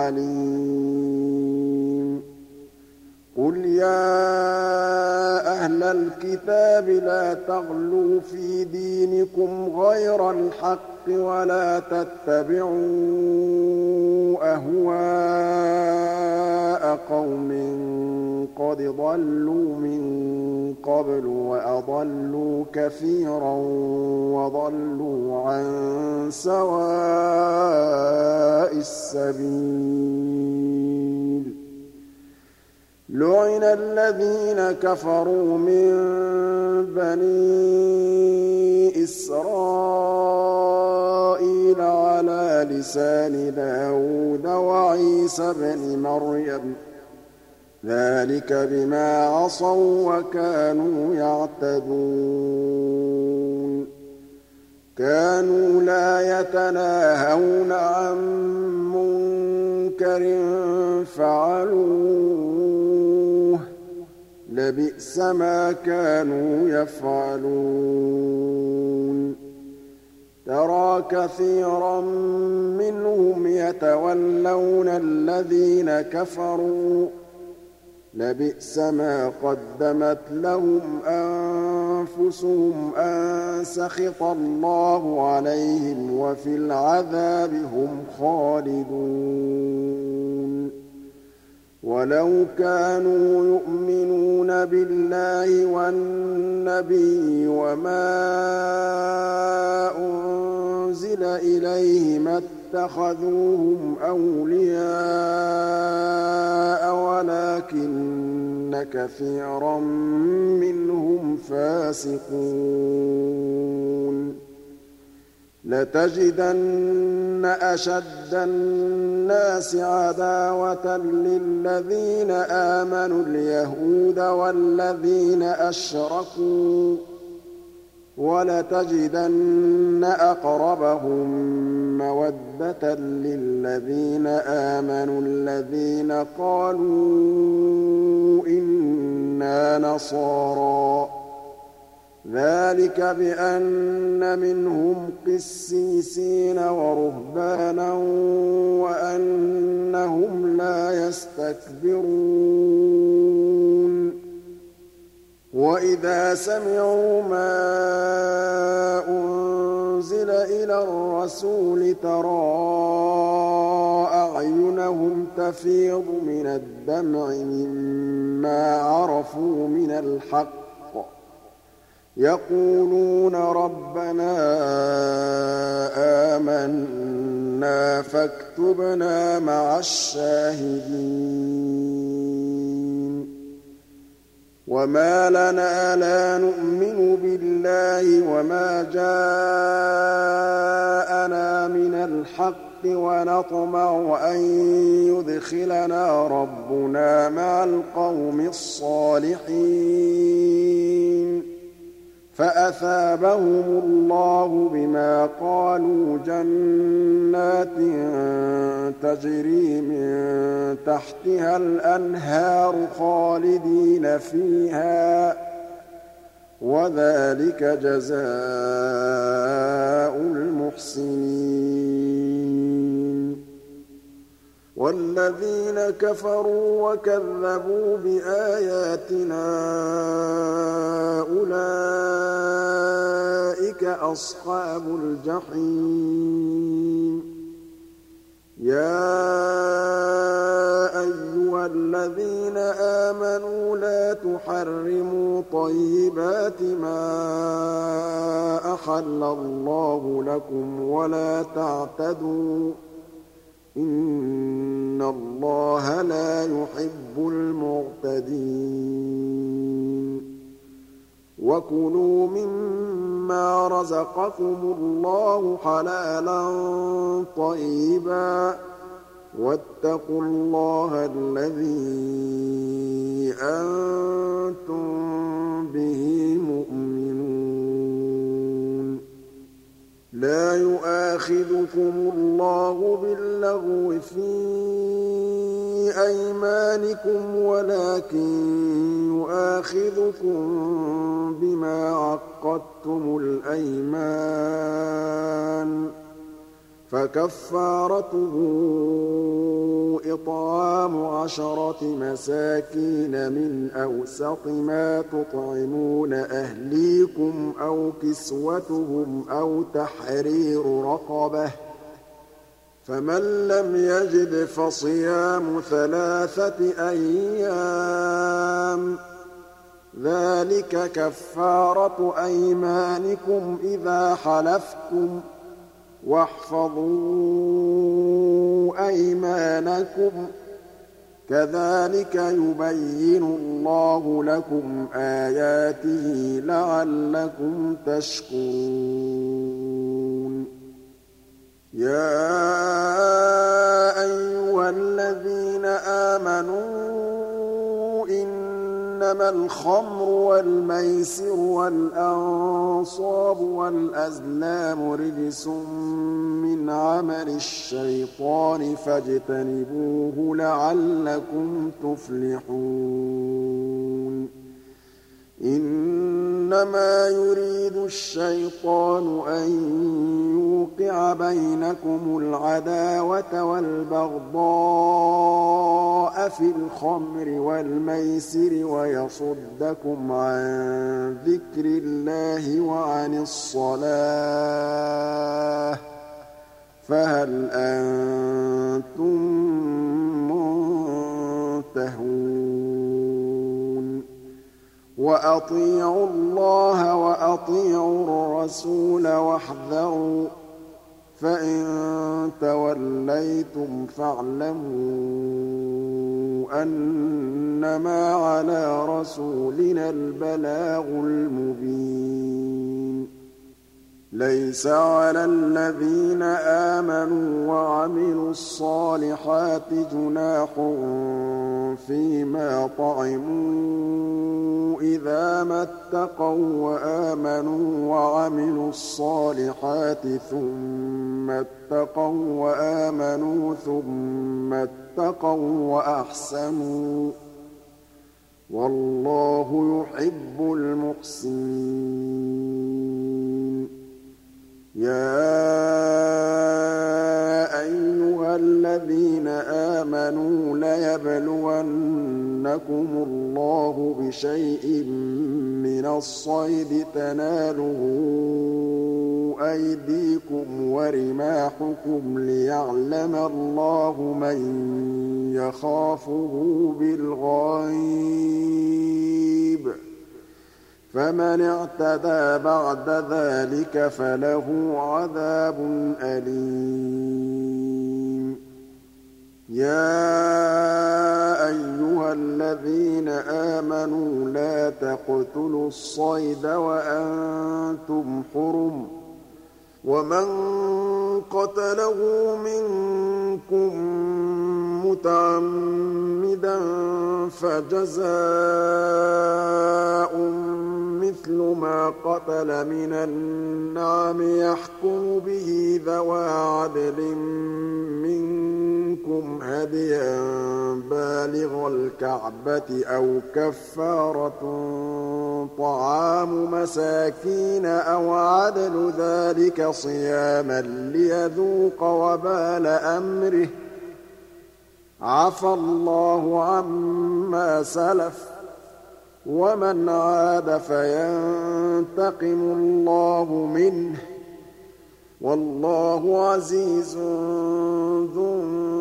الْعَلِيمُ قُلْ يَا أَهْلَ الْكِتَابِ لَا تَغْلُوا فِي دِينِكُمْ غَيْرَ الْحَقِّ وَلَا تَتَّبِعُوا أَهْوَاءَ قوم قد ضلوا من قبل وأضلوا كثيرا وضلوا عن سواء السبيل لعن الذين كفروا من بني إسرائيل على لسان داود وعيسى بن مريم ذلك بما عصوا وكانوا يعتدون كانوا لا يتناهون عن منكر فعلوه لبئس ما كانوا يفعلون ترى كثيرا منهم يتولون الذين كفروا لبئس ما قدمت لهم أنفسهم أن سخط الله عليهم وفي العذاب هم خالدون ولو كانوا يؤمنون بالله والنبي وما أنزل إليه ما اتخذوهم أولياء ولكن كثيرا منهم فاسقون لتجدن أشد الناس عداوة للذين آمنوا اليهود والذين أشركوا ولتجدن أقربهم مودة للذين آمنوا الذين قالوا إنا نصارى ذلك بأن منهم قسيسين ورهبانا وأنهم لا يستكبرون وإذا سمعوا ما أنزل إلى الرسول ترى أعينهم تفيض من الدمع مما عرفوا من الحق يقولون ربنا آمنا فاكتبنا مع الشاهدين وما لنا لا نؤمن بالله وما جاءنا من الحق ونطمع أن يدخلنا ربنا مع القوم الصالحين فأثابهم الله بما قالوا جنات تجري من تحتها الأنهار خالدين فيها وذلك جزاء المحسنين والذين كفروا وكذبوا بآياتنا أولئك أصحاب الجحيم يا أيها الذين آمنوا لا تحرموا طيبات ما أحل الله لكم ولا تعتدوا إن الله لا يحب المعتدين وكلوا مما رزقكم الله حلالا طيبا واتقوا الله الذي أنتم به مؤمنون لا يؤاخذكم الله باللغو في أيمانكم ولكن يؤاخذكم بما عقدتم الأيمان فكفارته إطعام 10 مساكين من أوسط ما تطعمون أهليكم أو كسوتهم أو تحرير رقبة فمن لم يجد فصيام 3 أيام ذلك كفارة أيمانكم إذا حلفتم واحفظوا أيمانكم كذلك يبين الله لكم آياته لعلكم تشكرون يا أيها الذين آمنوا إنما الخمر والميسر والأنصاب والأزلام رجس من عمل الشيطان فاجتنبوه لعلكم تفلحون إنما يريد الشيطان أن يوقع بينكم العداوة والبغضاء في الخمر والميسر ويصدكم عن ذكر الله وعن الصلاة فهل أنتم منتهون وأطيعوا الله وأطيعوا الرسول واحذروا فإن توليتم فاعلموا أنما على رسولنا البلاغ المبين ليس على الذين آمنوا وعملوا الصالحات جناح فيما طعموا إذا ما اتقوا وآمنوا وعملوا الصالحات ثم اتقوا وآمنوا ثم اتقوا وأحسنوا والله يحب المحسنين يا أيها الذين آمنوا ليبلونكم الله بشيء من الصيد تناله أيديكم ورماحكم ليعلم الله من يخافه بالغيب فمن اعتدى بعد ذلك فله عذاب أليم يا أيها الذين آمنوا لا تقتلوا الصيد وأنتم حرم ومن قتله منكم متعمدا فجزاء مثل ما قتل من النعم يحكم به ذوى عدل منكم هديا بالغ الكعبة أو كفارة طعام مساكين أو عدل ذلك صياما ليذوق وبال أمره عفى الله عما سلف ومن عاد فينتقم الله منه والله عزيز ذو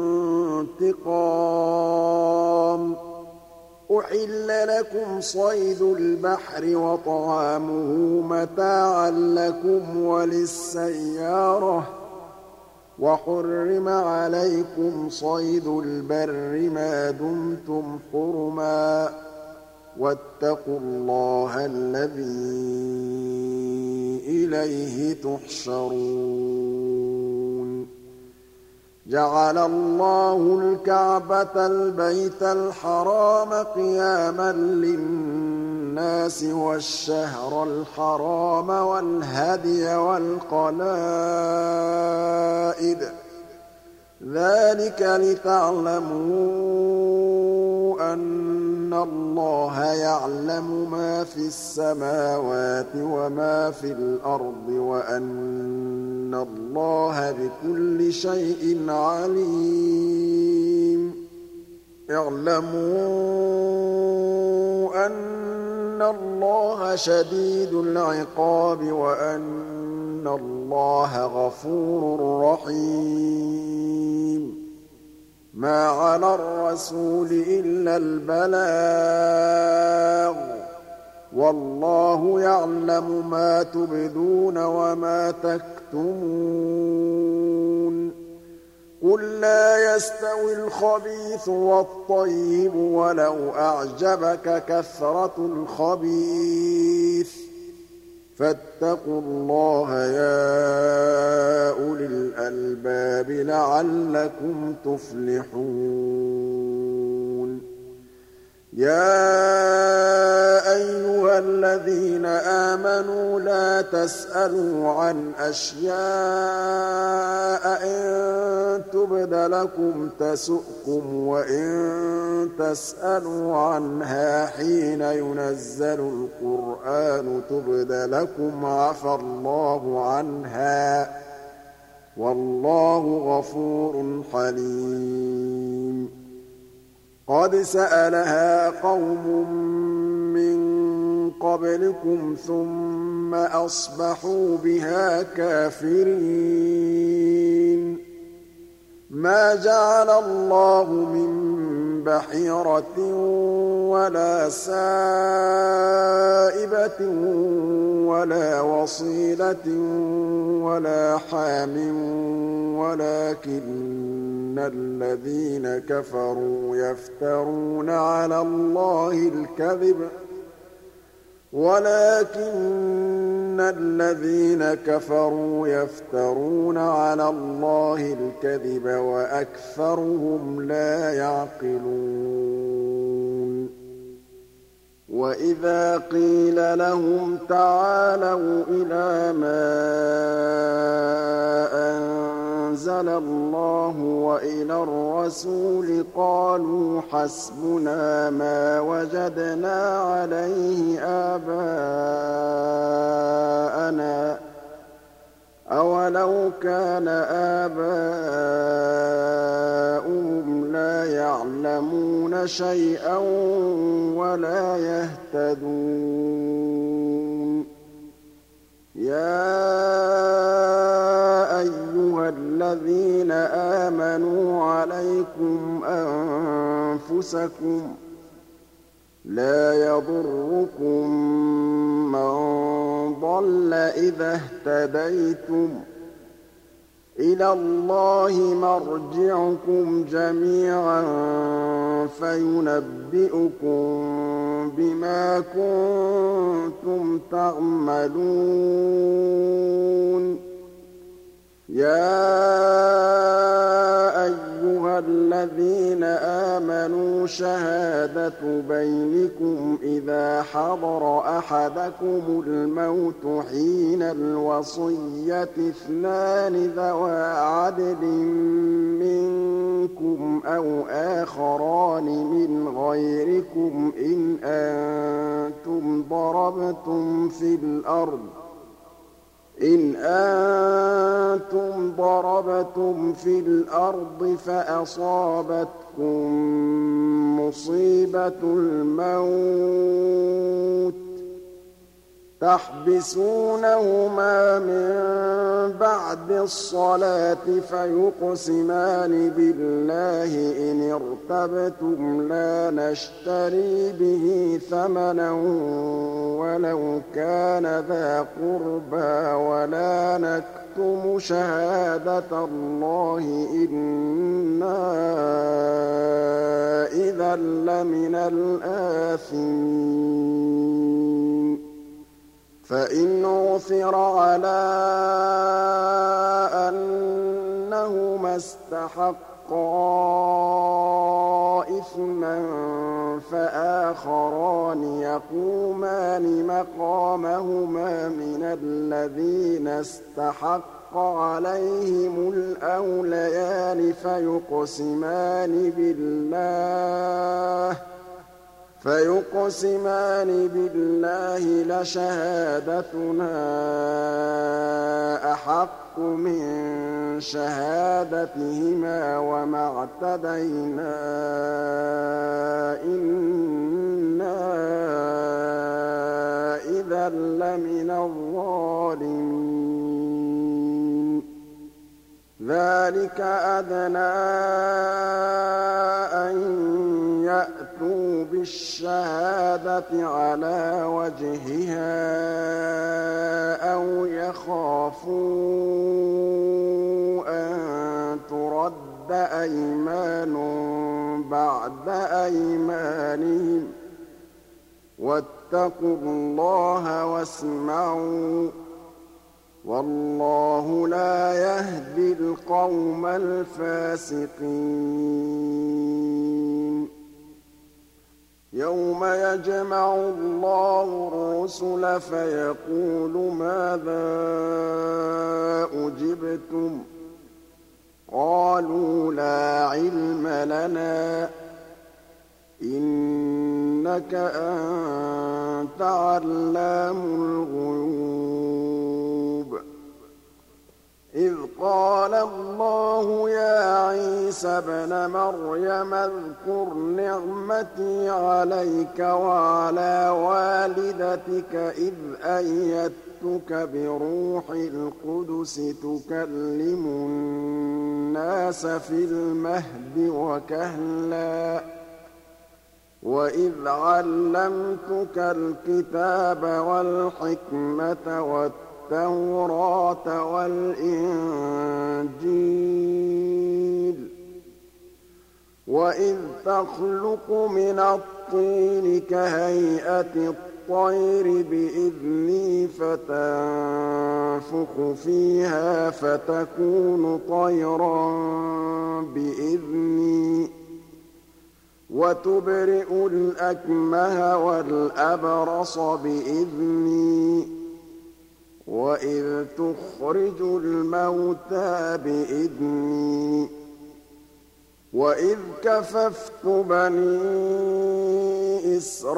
انتقام أحل لكم صيد البحر وطعامه متاعا لكم وللسيارة وحرم عليكم صيد البر ما دمتم حرما واتقوا الله الذي إليه تحشرون جعل الله الكعبة البيت الحرام قياما للناس والشهر الحرام والهدي والقلائد ذلك لتعلموا أن الله يعلم ما في السماوات وما في الأرض وأن الله بكل شيء عليم اعلموا أن الله شديد العقاب وأن إِنَّ اللَّهَ غَفُورٌ رَّحِيمٌ مَا عَلَى الرَّسُولِ إِلَّا الْبَلَاغُ ۗ وَاللَّهُ يَعْلَمُ مَا تُبْدُونَ وَمَا تَكْتُمُونَ قُل لَّا يَسْتَوِي الْخَبِيثُ وَالطَّيِّبُ وَلَوْ أَعْجَبَكَ كَثْرَةُ الْخَبِيثِ ۚ فَاتَّقُوا اللَّهَ يَا أُولِي الْأَلْبَابِ لَعَلَّكُمْ تُفْلِحُونَ يَا أَيُّهَا الَّذِينَ آمَنُوا لَا تَسْأَلُوا عَنْ أَشْيَاءَ إِن تُبْدَ لَكُمْ تَسُؤْكُمْ وَإِن تَسْأَلُوا عَنْهَا حِينَ يُنَزَّلُ الْقُرْآنُ تُبْدَ لَكُمْ عَفَا اللَّهُ عَنْهَا ۗ وَاللَّهُ غَفُورٌ حَلِيمٌ قَدْ سَأَلَهَا قَوْمٌ مِّن قَبْلِكُمْ ثُمَّ أَصْبَحُوا بِهَا كَافِرِينَ مَا جَعَلَ اللَّهُ مِن بَحِيرَةٍ وَلَا سَائِبَةٍ وَلَا وَصِيلَةٍ وَلَا حَامٍ وَلَٰكِنَّ الَّذِينَ كَفَرُوا يَفْتَرُونَ عَلَى اللَّهِ الْكَذِبَ وَأَكْثَرُهُمْ لَا يَعْقِلُونَ وَإِذَا قِيلَ لَهُمْ تَعَالَوْا إِلَىٰ مَا أَنزَلَ اللَّهُ وَإِلَى الرَّسُولِ قَالُوا حَسْبُنَا مَا وَجَدْنَا عَلَيْهِ آبَاءَنَا ۚ أَوَلَوْ كَانَ آبَاؤُهُمْ لَا يَعْلَمُونَ شَيْئًا وَلَا يَهْتَدُونَ يَا أَيُّهَا الَّذِينَ آمَنُوا عَلَيْكُمْ أَنفُسَكُمْ ۖ لَا يَضُرُّكُم مَّن ضَلَّ إِذَا اهْتَدَيْتُمْ ۚ إِلَى اللَّهِ مَرْجِعُكُمْ جَمِيعًا فَيُنَبِّئُكُم بِمَا كُنتُمْ تَعْمَلُونَ يَا أَيُّهَا الَّذِينَ آمَنُوا شَهَادَةُ بَيْنِكُمْ إِذَا حَضَرَ أَحَدَكُمُ الْمَوْتُ حِينَ الْوَصِيَّةِ اثْنَانِ ذَوَا عَدْلٍ مِّنكُمْ أَوْ آخَرَانِ مِنْ غَيْرِكُمْ إِنْ أَنتُمْ ضَرَبْتُمْ فِي الْأَرْضِ فَأَصَابَتْكُم مُّصِيبَةُ الْمَوْتِ تَحْبِسُونَهُمَا مِن بَعْدِ الصَّلَاةِ فَيُقْسِمَانِ بِاللَّهِ إِنِ ارْتَبْتُمْ لَا نَشْتَرِي بِهِ ثَمَنًا وَلَوْ كَانَ ذَا قُرْبَىٰ وَلَا نَكْتُمُ شَهَادَةَ اللَّهِ إِنَّا إِذًا لَّمِنَ الْآثِمِينَ فَإِنْ عُثِرَ عَلَىٰ أَنَّهُمَا اسْتَحَقَّا إِثْمًا فَآخَرَانِ يَقُومَانِ مَقَامَهُمَا مِنَ الَّذِينَ اسْتَحَقَّ عَلَيْهِمُ الْأَوْلَيَانِ فيقسمان بالله لشهادتنا أحق من شهادتهما وما اعتدينا إنا إذا لمن الظالمين ذَٰلِكَ أَدْنَىٰ أَن يَأْتُوا بِالشَّهَادَةِ عَلَىٰ وَجْهِهَا أَوْ يَخَافُوا أَن تُرَدَّ أَيْمَانٌ بَعْدَ أَيْمَانِهِمْ ۗ وَاتَّقُوا اللَّهَ وَاسْمَعُوا ۗ وَاللَّهُ لَا يَهْدِي الْقَوْمَ الْفَاسِقِينَ يَوْمَ يَجْمَعُ اللَّهُ الرُّسُلَ فَيَقُولُ مَاذَا أُجِبْتُمْ ۖ قَالُوا لَا عِلْمَ لَنَا ۖ إِنَّكَ أَنتَ عَلَّامُ الْغُيُوبِ إِذْ قَالَ اللَّهُ يَا عِيسَى ابْنَ مَرْيَمَ اذْكُرْ نِعْمَتِي عَلَيْكَ وَعَلَىٰ وَالِدَتِكَ إِذْ أَيَّدتُّكَ بِرُوحِ الْقُدُسِ تُكَلِّمُ النَّاسَ فِي الْمَهْدِ وَكَهْلًا وَإِذْ عَلَّمْتُكَ الْكِتَابَ وَالْحِكْمَةَ وَالتَّوْرَاةَ وَالْإِنجِيلَ وَإِذْ تَخْلُقُ مِنَ الطِّينِ كَهَيْئَةِ الطَّيْرِ بِإِذْنِي فَتَنفُخُ فِيهَا فَتَكُونُ طَيْرًا بِإِذْنِي وَتُبْرِئُ الْأَكْمَهَ وَالْأَبْرَصَ بِإِذْنِي وَإِذْ تُخْرِجُ الْمَوْتَىٰ بِإِذْنِي وَإِذْ كَفَفْتُ بَنِي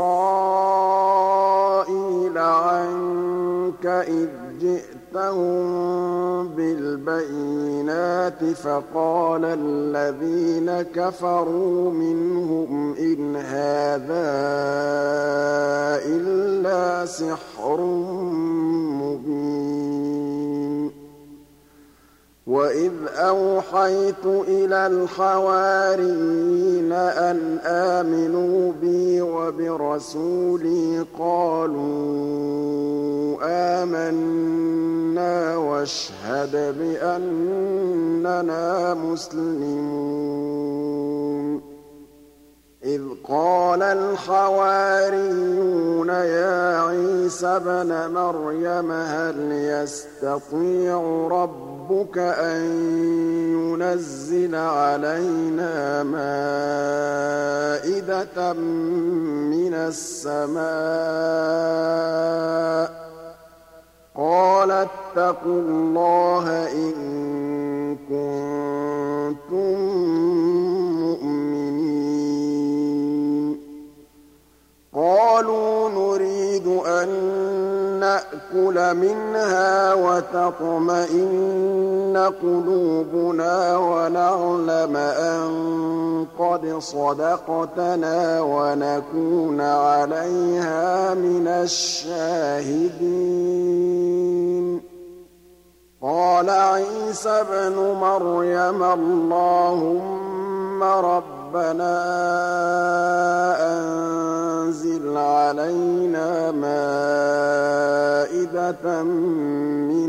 إِسْرَائِيلَ عَنكَ إِذْ جِئْتَهُم بِالْبَيِّنَاتِ فَقَالَ الَّذِينَ كَفَرُوا مِنْهُمْ إِنْ هَٰذَا إِلَّا سِحْرٌ مُّبِينٌ وَإِذْ أَوْحَيْتُ إِلَى الْحَوَارِيِّينَ أَنْ آمِنُوا بِي وَبِرَسُولِي قَالُوا آمَنَّا وَاشْهَدْ بِأَنَّنَا مُسْلِمُونَ إِذْ قَالَ الْحَوَارِيُّونَ يَا عِيسَى ابْنَ مَرْيَمَ هَلْ يَسْتَطِيعُ رَبُّكَ أَن يُنَزِّلَ عَلَيْنَا مَائِدَةً مِّنَ السَّمَاءِ ۖ قَالَ اتَّقُوا اللَّهَ إِن كُنتُم مُّؤْمِنِينَ قَالُوا نُرِيدُ أَن نَّأْكُلَ مِنْهَا وَتَطْمَئِنَّ قُلُوبُنَا وَنَعْلَمَ أَن قَدْ صَدَقْتَنَا وَنَكُونَ عَلَيْهَا مِنَ الشَّاهِدِينَ قَالَ عِيسَى ابْنُ مَرْيَمَ اللَّهُمَّ رَبَّنَا أَنزِلْ عَلَيْنَا مَائِدَةً مِّنَ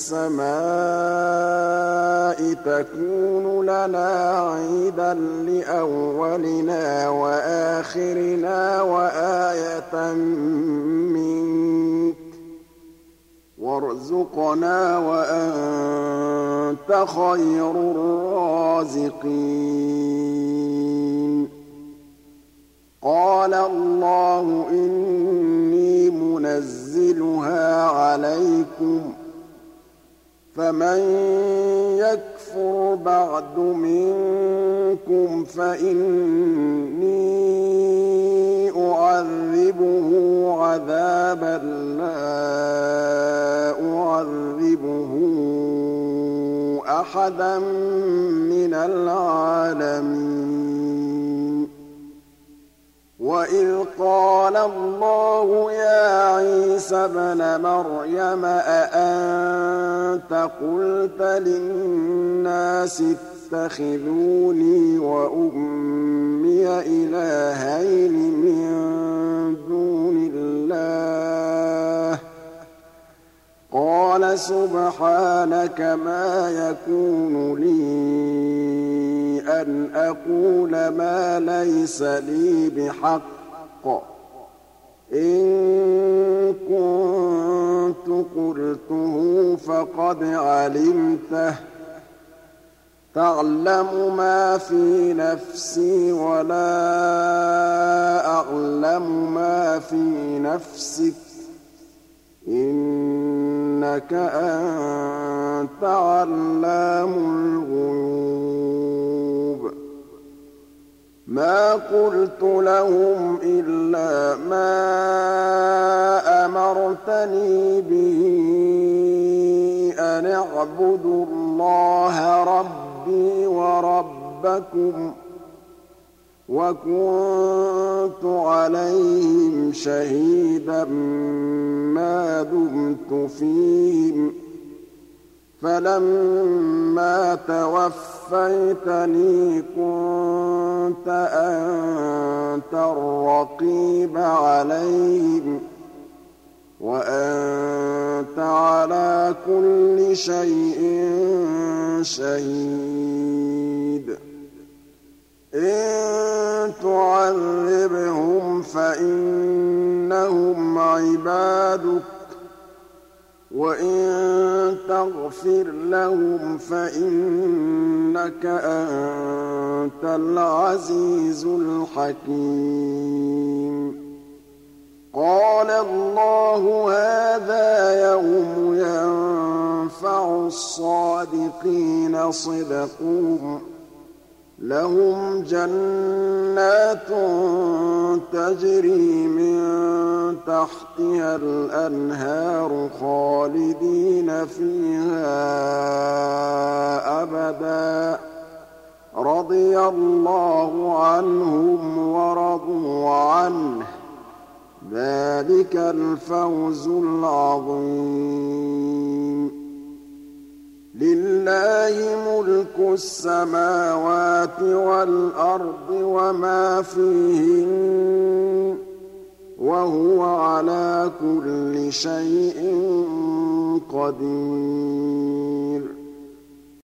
السَّمَاءِ تَكُونُ لَنَا عِيدًا لِّأَوَّلِنَا وَآخِرِنَا وَآيَةً مِّنكَ وَارْزُقْنَا وَأَنتَ خَيْرُ الرَّازِقِينَ قَالَ اللَّهُ إِنِّي مُنَزِّلُهَا عَلَيْكُمْ فَمَن يَكْفُرْ بَعْدُ مِنكُمْ فَإِنِّي أُعَذِّبُهُ عَذَابًا لَّا أُعَذِّبُهُ أَحَدًا مِّنَ الْعَالَمِينَ وَإِذْ قَالَ اللَّهُ يَا عِيسَى ابْنَ مَرْيَمَ أَأَنتَ قُلْتَ لِلنَّاسِ اتَّخِذُونِي وَأُمِّيَ إِلَٰهَيْنِ مِن دُونِ اللَّهِ ۖ قَالَ سُبْحَانَكَ مَا يَكُونُ لِي أَنْ أَقُولَ مَا لَيْسَ لِي بِحَقٍّ ۚ إِن كُنتُ قُلْتُهُ فَقَدْ عَلِمْتَهُ ۚ تَعْلَمُ مَا فِي نَفْسِي وَلَا أَعْلَمُ مَا فِي نَفْسِكَ ۚ إِنَّكَ أَنتَ عَلَّامُ الْغُيُوبِ مَا قُلْتُ لَهُمْ إِلَّا مَا أَمَرْتَنِي بِهِ أَنِ اعْبُدُوا اللَّهَ رَبِّي وَرَبَّكُمْ ۚ وَكُنتُ عَلَيْهِمْ شَهِيدًا مَّا دُمْتُ فِيهِمْ ۖ فَلَمَّا تَوَفَّيْتَنِي كُنتَ أَنتَ الرَّقِيبَ عَلَيْهِمْ ۚ وَأَنتَ عَلَىٰ كُلِّ شَيْءٍ شَهِيدٌ إِن تُعَذِّبْهُمْ فَإِنَّهُمْ عِبَادُكَ ۖ وَإِن تَغْفِرْ لَهُمْ فَإِنَّكَ أَنتَ الْعَزِيزُ الْحَكِيمُ قَالَ اللَّهُ هَٰذَا يَوْمُ يَنفَعُ الصَّادِقِينَ صِدْقُهُمْ ۚ لَهُمْ جَنَّاتٌ تَجْرِي مِن تَحْتِهَا الْأَنْهَارُ خَالِدِينَ فِيهَا أَبَدًا ۖ رَّضِيَ اللَّهُ عَنْهُمْ وَرَضُوا عَنْهُ ۚ ذَٰلِكَ الْفَوْزُ الْعَظِيمُ لِلَّهِ مُلْكُ السَّمَاوَاتِ وَالْأَرْضِ وَمَا فِيهِنَّ ۚ وَهُوَ عَلَىٰ كُلِّ شَيْءٍ قَدِيرٌ